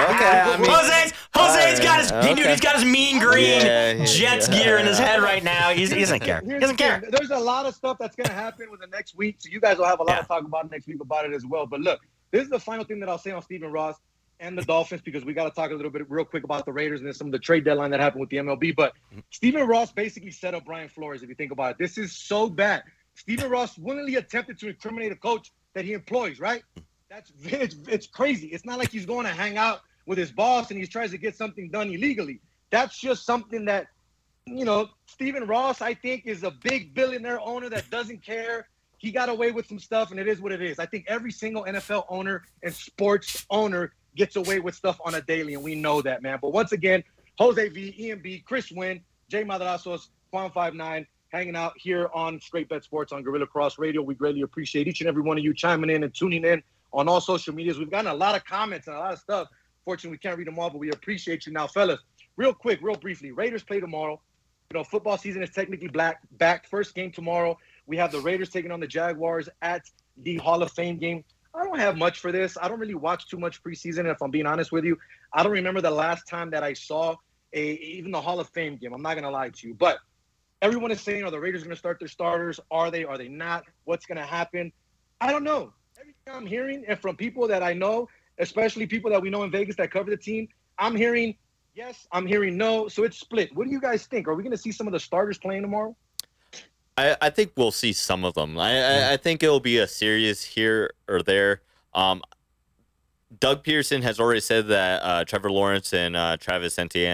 I mean,
Jose's Jose's right, got his okay. dude, he's got his mean green yeah, yeah, Jets yeah. gear in his head right now. He's, he doesn't care. He doesn't care.
Thing. There's a lot of stuff that's gonna happen with the next week, so you guys will have a lot yeah. to talk about next week about it as well. But look, this is the final thing that I'll say on Stephen Ross and the Dolphins, because we got to talk a little bit real quick about the Raiders and then some of the trade deadline that happened with the M L B. But Stephen Ross basically set up Brian Flores, if you think about it. This is so bad. Stephen Ross willingly attempted to incriminate a coach that he employs, right? That's it's, it's crazy. It's not like he's going to hang out with his boss and he tries to get something done illegally. That's just something that, you know, Stephen Ross, I think, is a big billionaire owner that doesn't care. He got away with some stuff, and it is what it is. I think every single N F L owner and sports owner gets away with stuff on a daily, and we know that, man. But once again, Jose V, Ian B, Chris Wynn, Jay Madrazos, Juan five nine, hanging out here on Straight Bet Sports on Gorilla Cross Radio. We greatly appreciate each and every one of you chiming in and tuning in on all social medias. We've gotten a lot of comments and a lot of stuff. Fortunately, we can't read them all, but we appreciate you. Now, fellas, real quick, real briefly, Raiders play tomorrow. You know, football season is technically black, back. First game tomorrow. We have the Raiders taking on the Jaguars at the Hall of Fame game. I don't have much for this. I don't really watch too much preseason, if I'm being honest with you. I don't remember the last time that I saw a even the Hall of Fame game. I'm not going to lie to you. But everyone is saying, are the Raiders going to start their starters? Are they? Are they not? What's going to happen? I don't know. Everything I'm hearing, and from people that I know, especially people that we know in Vegas that cover the team, I'm hearing yes, I'm hearing no. So it's split. What do you guys think? Are we going to see some of the starters playing tomorrow?
I, I think we'll see some of them. I, I, I think it'll be a series here or there. Um, Doug Pearson has already said that uh, Trevor Lawrence and uh, Travis Etienne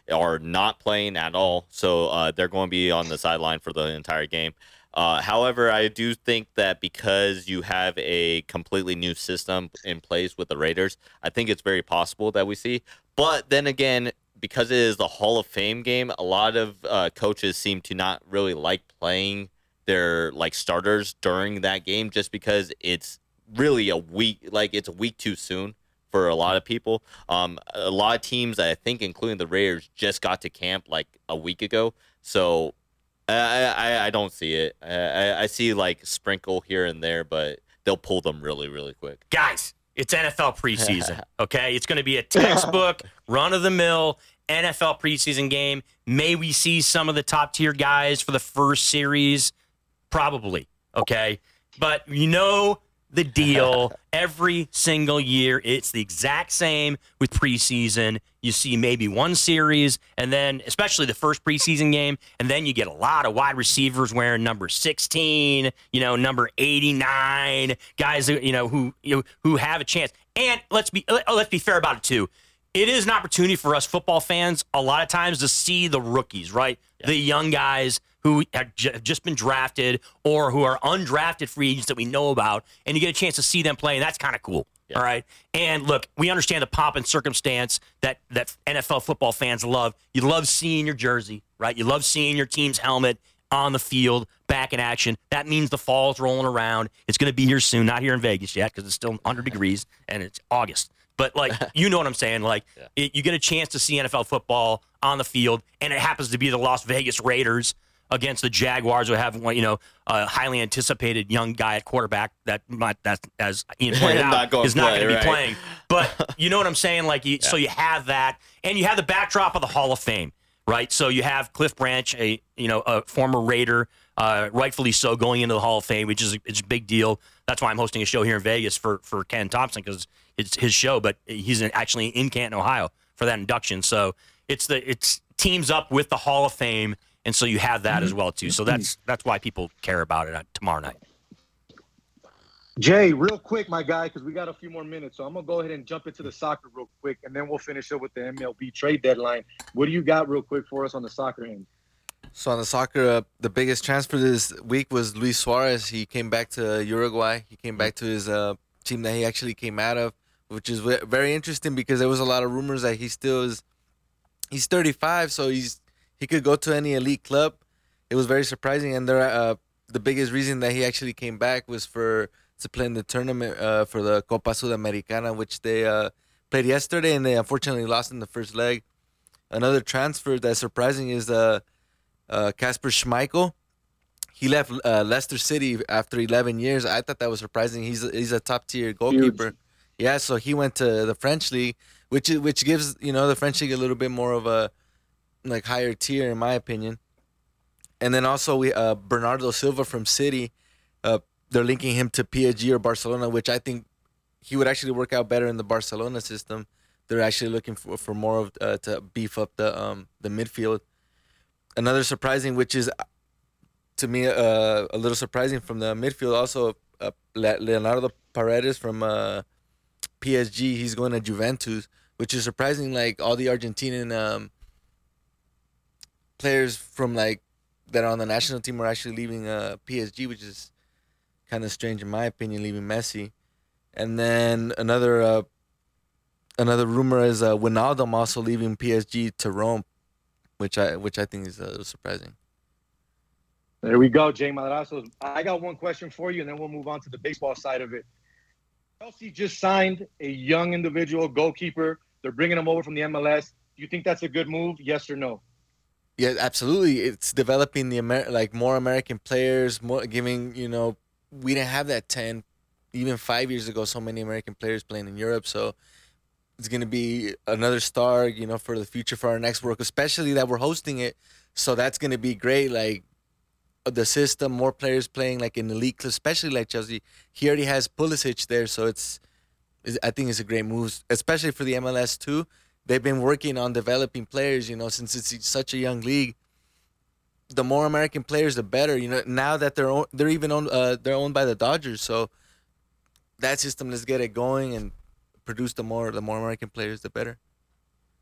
are not playing at all, so uh, they're going to be on the sideline for the entire game. Uh, however, I do think that because you have a completely new system in place with the Raiders, I think it's very possible that we see. But then again, because it is the Hall of Fame game, a lot of uh, coaches seem to not really like playing their like starters during that game, just because it's really a week, like it's a week too soon for a lot of people. Um, a lot of teams, I think, including the Raiders, just got to camp like a week ago, so. I, I I don't see it. I, I see like sprinkle here and there, but they'll pull them really, really quick.
Guys, it's N F L preseason, okay? It's going to be a textbook, run-of-the-mill N F L preseason game. May we see some of the top-tier guys for the first series? Probably, okay? But you know the deal. Every single year, it's the exact same with preseason. You see maybe one series, and then especially the first preseason game, and then you get a lot of wide receivers wearing number sixteen, you know, number eighty-nine, guys, you know, who you know, who have a chance. And let's be let's be fair about it too. It is an opportunity for us football fans a lot of times to see the rookies, right? Yeah. The young guys who have just been drafted or who are undrafted free agents that we know about, and you get a chance to see them play, and that's kind of cool. Yeah. All right. And look, we understand the pomp and circumstance that, that N F L football fans love. You love seeing your jersey, right? You love seeing your team's helmet on the field, back in action. That means the fall's rolling around. It's going to be here soon, not here in Vegas yet because it's still one hundred degrees and it's August. But, like, you know what I'm saying? Like, yeah. it, you get a chance to see N F L football on the field, and it happens to be the Las Vegas Raiders against the Jaguars, who have, you know, a highly anticipated young guy at quarterback that might, that, as Ian pointed out,
not
is not going to be
right.
playing. But you know what I'm saying? Like, you, yeah. so you have that, and you have the backdrop of the Hall of Fame, right? So you have Cliff Branch, a you know a former Raider, uh, rightfully so, going into the Hall of Fame, which is a, it's a big deal. That's why I'm hosting a show here in Vegas for for Ken Thompson, because it's his show, but he's in, actually in Canton, Ohio, for that induction. So it's the it's teams up with the Hall of Fame. And so you have that as well, too. So that's that's why people care about it tomorrow night.
Jay, real quick, my guy, because we got a few more minutes. So I'm going to go ahead and jump into the soccer real quick, and then we'll finish up with the M L B trade deadline. What do you got real quick for us on the soccer end?
So on the soccer, uh, the biggest transfer this week was Luis Suarez. He came back to Uruguay. He came back to his uh, team that he actually came out of, which is very interesting because there was a lot of rumors that he still is – he's thirty-five, so he's – he could go to any elite club. It was very surprising, and there, uh, the biggest reason that he actually came back was for to play in the tournament uh, for the Copa Sudamericana, which they uh, played yesterday, and they unfortunately lost in the first leg. Another transfer that's surprising is Casper uh, uh, Schmeichel. He left uh, Leicester City after eleven years. I thought that was surprising. He's a, he's a top tier goalkeeper. Huge. Yeah, so he went to the French league, which which gives you know the French league a little bit more of a like higher tier in my opinion. And then also we uh Bernardo Silva from City, uh they're linking him to P S G or Barcelona, which I think he would actually work out better in the Barcelona system. They're actually looking for, for more of uh, to beef up the um the midfield. Another surprising, which is to me uh, a little surprising from the midfield, also uh, Leonardo Paredes from uh P S G. He's going to Juventus, which is surprising. Like all the Argentinian um players from like that are on the national team are actually leaving uh, P S G, which is kind of strange in my opinion, leaving Messi. And then another uh, another rumor is uh, Wijnaldum also leaving P S G to Rome, which I which I think is uh, surprising.
There we go, Jay Madrazo. I got one question for you, and then we'll move on to the baseball side of it. Chelsea just signed a young individual goalkeeper. They're bringing him over from the M L S. Do you think that's a good move? Yes or no?
Yeah, absolutely. It's developing the Amer- like more American players, more giving, you know, we didn't have that ten, even five years ago, so many American players playing in Europe. So it's going to be another star, you know, for the future for our next work, especially that we're hosting it. So that's going to be great. Like the system, more players playing like in the league, especially like Chelsea. He already has Pulisic there. So it's, I think it's a great move, especially for the M L S too. They've been working on developing players, you know, since it's such a young league. The more American players, the better. You know, now that they're own, they're even owned, uh, they're owned by the Dodgers, so that system, let's get it going and produce the more the more American players, the better.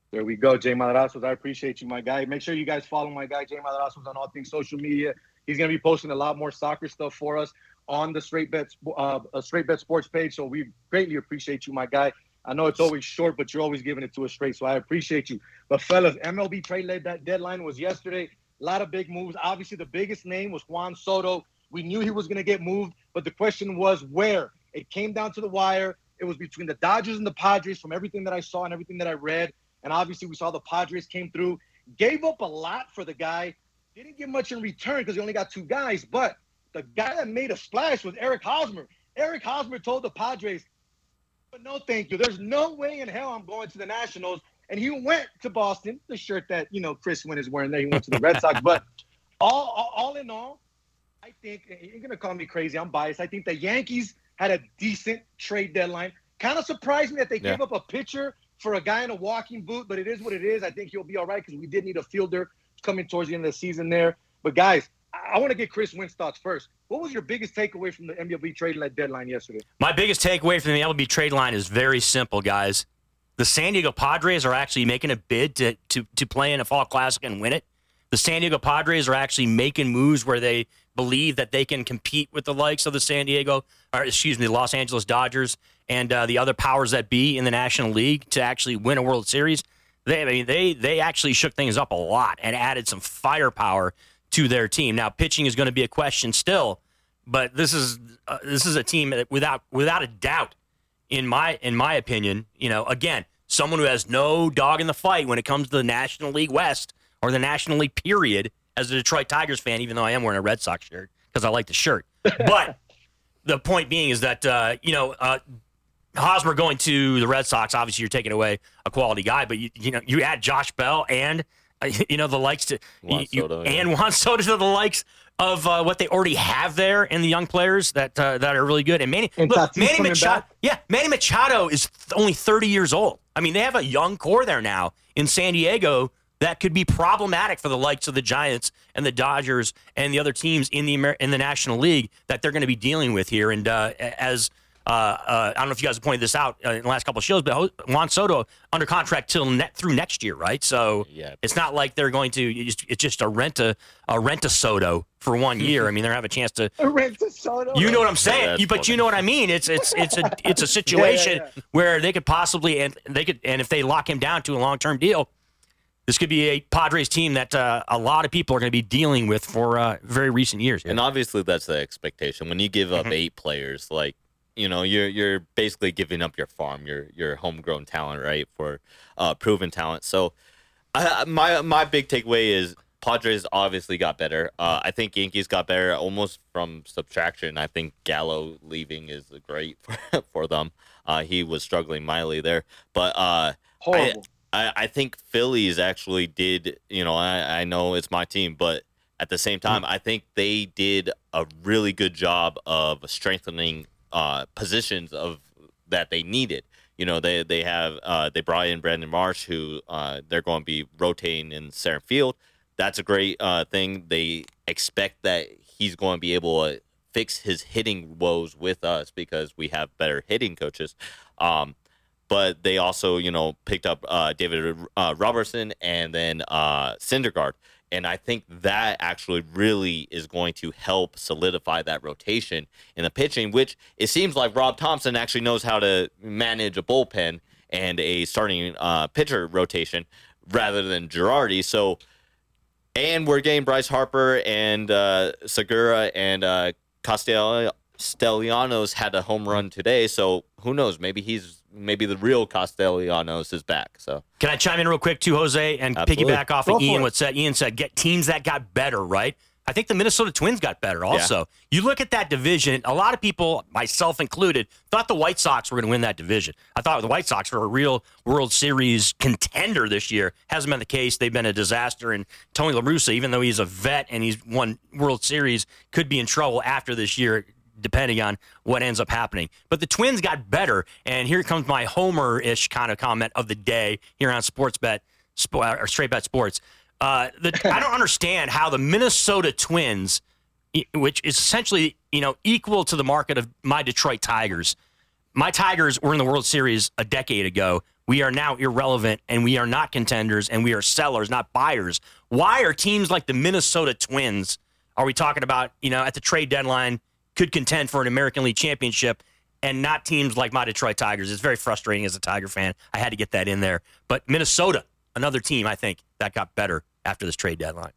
There we go, Jay Madrazos. I appreciate you, my guy. Make sure you guys follow my guy, Jay Madrazos, on all things social media. He's going to be posting a lot more soccer stuff for us on the Straight Bet, uh, Straight Bet Sports page. So we greatly appreciate you, my guy. I know it's always short, but you're always giving it to us straight. So I appreciate you. But fellas, M L B trade that deadline was yesterday. A lot of big moves. Obviously, the biggest name was Juan Soto. We knew he was going to get moved, but the question was where. It came down to the wire. It was between the Dodgers and the Padres from everything that I saw and everything that I read. And obviously, we saw the Padres came through, gave up a lot for the guy, didn't get much in return because he only got two guys. But the guy that made a splash was Eric Hosmer. Eric Hosmer told the Padres, but no, thank you. There's no way in hell I'm going to the Nationals. And he went to Boston, the shirt that, you know, Chris Wynn is wearing there. He went to the Red Sox. But all, all, all in all, I think, you're going to call me crazy, I'm biased. I think the Yankees had a decent trade deadline. Kind of surprised me that they
Yeah.
gave up a pitcher for a guy in a walking boot, but it is what it is. I think he'll be all right because we did need a fielder coming towards the end of the season there. But, guys, I, I want to get Chris Wynn's thoughts first. What was your biggest takeaway from the M L B trade deadline yesterday?
My biggest takeaway from the M L B trade line is very simple, guys. The San Diego Padres are actually making a bid to, to, to play in a Fall Classic and win it. The San Diego Padres are actually making moves where they believe that they can compete with the likes of the San Diego, or excuse me, the Los Angeles Dodgers and uh, the other powers that be in the National League to actually win a World Series. They, I mean, they they actually shook things up a lot and added some firepower to their team. Now, pitching is going to be a question still, but this is uh, this is a team that without without a doubt, in my in my opinion, you know, again, someone who has no dog in the fight when it comes to the National League West or the National League period. As a Detroit Tigers fan, even though I am wearing a Red Sox shirt because I like the shirt, but the point being is that uh, you know. Uh, Hosmer going to the Red Sox, obviously you're taking away a quality guy, but you, you know you add Josh Bell and uh, you know the likes to
Juan
you,
Soto,
you,
yeah.
and Juan Soto to the likes of uh, what they already have there in the young players that uh, that are really good. And Manny,
And
look,
Tatis
Manny
coming
Machado,
back.
yeah, Manny Machado is th- only thirty years old. I mean, they have a young core there now in San Diego that could be problematic for the likes of the Giants and the Dodgers and the other teams in the Amer- in the National League that they're going to be dealing with here. And uh, as Uh, uh, I don't know if you guys have pointed this out uh, in the last couple of shows, but Juan Soto under contract till net through next year, right? So
Yeah.
it's not like they're going to. It's just, it's just a rent a, a rent a Soto for one year. I mean, they're gonna have a chance to.
Rent a Soto.
You know what I'm saying?
that's
You, but
funny.
you know what I mean? It's it's it's a it's a situation
yeah, yeah.
where they could possibly and they could and if they lock him down to a long term deal, this could be a Padres team that uh, a lot of people are going to be dealing with for uh, very recent years.
And obviously, that's the expectation. When you give up eight players, like, you know, you're you're basically giving up your farm, your your homegrown talent, right, for uh, proven talent. So, I, my my big takeaway is Padres obviously got better. Uh, I think Yankees got better almost from subtraction. I think Gallo leaving is great for, for them. Uh, he was struggling mightily there, but uh, I,
Horrible.
I I think Phillies actually did. You know, I I know it's my team, but at the same time, I think they did a really good job of strengthening uh, positions of that they needed. You know, they they have uh, they brought in Brandon Marsh, who uh, they're going to be rotating in center field. That's a great uh, thing. They expect that he's going to be able to fix his hitting woes with us because we have better hitting coaches. Um, but they also, you know, picked up uh, David uh, Robertson and then uh, Syndergaard. And I think that actually really is going to help solidify that rotation in the pitching, which it seems like Rob Thompson actually knows how to manage a bullpen and a starting uh, pitcher rotation rather than Girardi. So, and we're getting Bryce Harper and uh, Segura and uh, Castellanos had a home run today. So who knows? Maybe he's maybe the real Castellanos is back. So
Can I chime in real quick too, Jose, and
Absolutely.
piggyback off
Go
of
for
Ian?
it.
What said Ian said, get teams that got better, right? I think the Minnesota Twins got better also. You look at that division, a lot of people, myself included, thought the White Sox were going to win that division. I thought the White Sox were a real World Series contender this year. Hasn't been the case. They've been a disaster. And Tony La Russa, even though he's a vet and he's won World Series, could be in trouble after this year, depending on what ends up happening. But the Twins got better, and here comes my Homer-ish kind of comment of the day here on Sportsbet, or Straight Bet Sports. Uh, the, I don't understand how the Minnesota Twins, which is essentially, you know, equal to the market of my Detroit Tigers. My Tigers were in the World Series a decade ago. We are now irrelevant, and we are not contenders, and we are sellers, not buyers. Why are teams like the Minnesota Twins, are we talking about, you know, at the trade deadline, could contend for an American League championship, and not teams like my Detroit Tigers? It's very frustrating as a Tiger fan. I had to get that in there. But Minnesota, another team, I think, that got better after this trade deadline.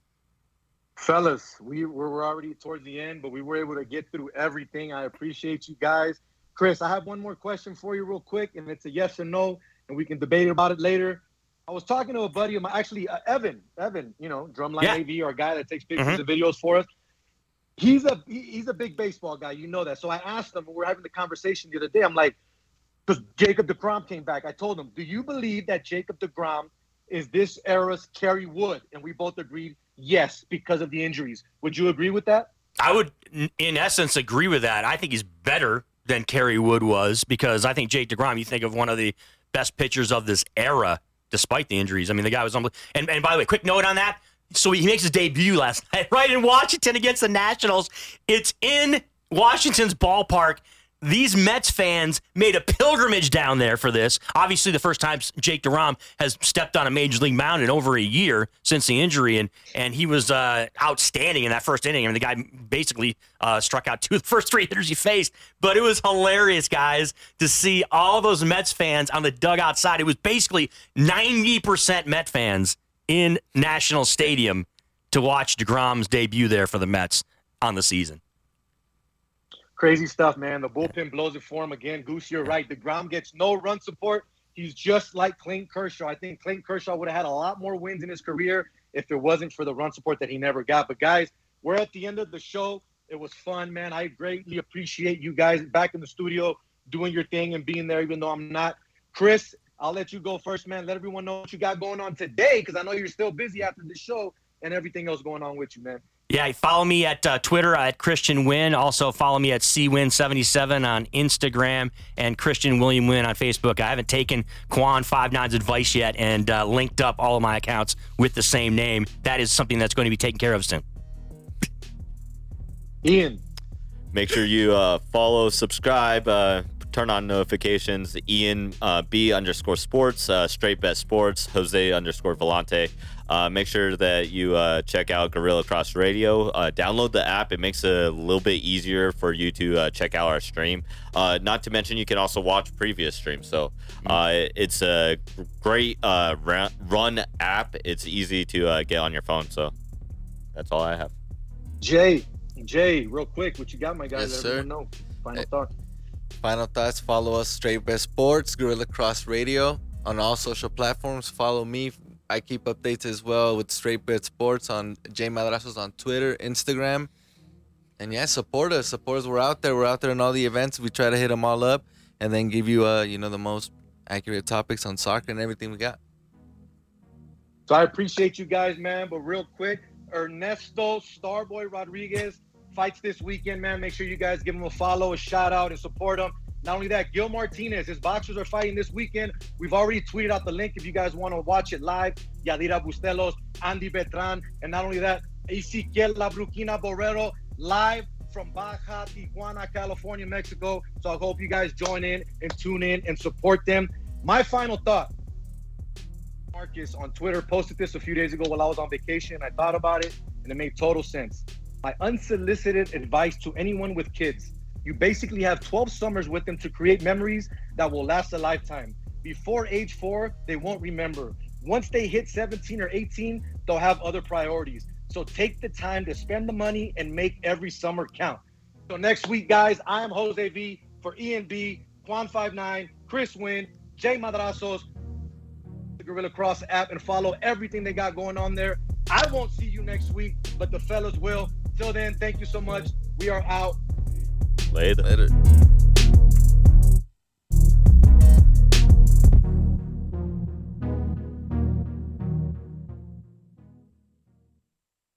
Fellas, we were already towards the end, but we were able to get through everything. I appreciate you guys. Chris, I have one more question for you real quick, and it's a yes or no, and we can debate about it later. I was talking to a buddy of mine, actually, uh, Evan, Evan, you know, Drumline
Yeah.
A V, our guy that takes pictures
Mhm.
and videos for us. He's a he- he's a big baseball guy, you know that. So I asked him, we were having the conversation the other day, I'm like, because Jacob deGrom came back, I told him, do you believe that Jacob deGrom is this era's Kerry Wood? And we both agreed, yes, because of the injuries. Would you agree with that?
I would, in essence, agree with that. I think he's better than Kerry Wood was, because I think Jake DeGrom, you think of one of the best pitchers of this era, despite the injuries. I mean, the guy was unbelievable. And, and by the way, quick note on that. So he makes his debut last night, right, in Washington against the Nationals. It's in Washington's ballpark. These Mets fans made a pilgrimage down there for this. Obviously, the first time Jake DeGrom has stepped on a major league mound in over a year since the injury, and and he was uh, outstanding in that first inning. I mean, the guy basically uh, struck out two of the first three hitters he faced. But it was hilarious, guys, to see all those Mets fans on the dugout side. It was basically ninety percent Met fans in National Stadium to watch DeGrom's debut there for the Mets on the season.
Crazy stuff, man. The bullpen blows it for him again. Goose, you're right. DeGrom gets no run support. He's just like Clayton Kershaw. I think Clayton Kershaw would have had a lot more wins in his career if it wasn't for the run support that he never got. But, guys, we're at the end of the show. It was fun, man. I greatly appreciate you guys back in the studio doing your thing and being there, even though I'm not. Chris, I'll let you go first, man. Let everyone know what you got going on today, because I know you're still busy after the show and everything else going on with you, man.
Yeah, follow me at uh, Twitter at Christian Wynn. Also follow me at C Win seventy-seven on Instagram and Christian William Wynn on Facebook. I haven't taken Quan fifty-nine's advice yet and uh, linked up all of my accounts with the same name. That is something that's going to be taken care of soon.
Ian.
Make sure you uh, follow, subscribe, uh, turn on notifications. Ian uh, B underscore sports, uh, Straight Bet Sports, Jose underscore Volante. Uh, make sure that you uh, check out Gorilla Cross Radio. Uh, download the app. It makes it a little bit easier for you to uh, check out our stream. Uh, not to mention, you can also watch previous streams. So uh, it's a great uh, run app. It's easy to uh, get on your phone. So that's all I have.
Jay, Jay, real quick, what you got, my guys?
Yes,
Let
sir.
everyone know. Final
Hey.
thoughts.
Final thoughts, follow us, Straight Bet Sports, Gorilla Cross Radio on all social platforms. Follow me. I keep updates as well with Straight Bet Sports on Jay Madrazos on Twitter, Instagram. And yeah, support us. Support us. We're out there. We're out there in all the events. We try to hit them all up and then give you, uh, you know, the most accurate topics on soccer and everything we got.
So I appreciate you guys, man. But real quick, Ernesto Starboy Rodriguez fights this weekend, man. Make sure you guys give him a follow, a shout out, and support him. Not only that, Gil Martinez, his boxers are fighting this weekend. We've already tweeted out the link if you guys want to watch it live. Yadira Bustelos, Andy Betran, and not only that, Ezequiel La Bruquina Borrero live from Baja, Tijuana, California, Mexico. So I hope you guys join in and tune in and support them. My final thought. Marcus on Twitter posted this a few days ago while I was on vacation. I thought about it, and it made total sense. My unsolicited advice to anyone with kids: you basically have twelve summers with them to create memories that will last a lifetime. Before age four, they won't remember. Once they hit seventeen or eighteen, they'll have other priorities. So take the time to spend the money and make every summer count. So next week, guys, I am Jose V for Ian B, Quan fifty-nine, Chris Wynn, Jay Madrazos, the Gorilla Cross app, and follow everything they got going on there. I won't see you next week, but the fellas will. Till then, thank you so much. We are out.
Later.
Later.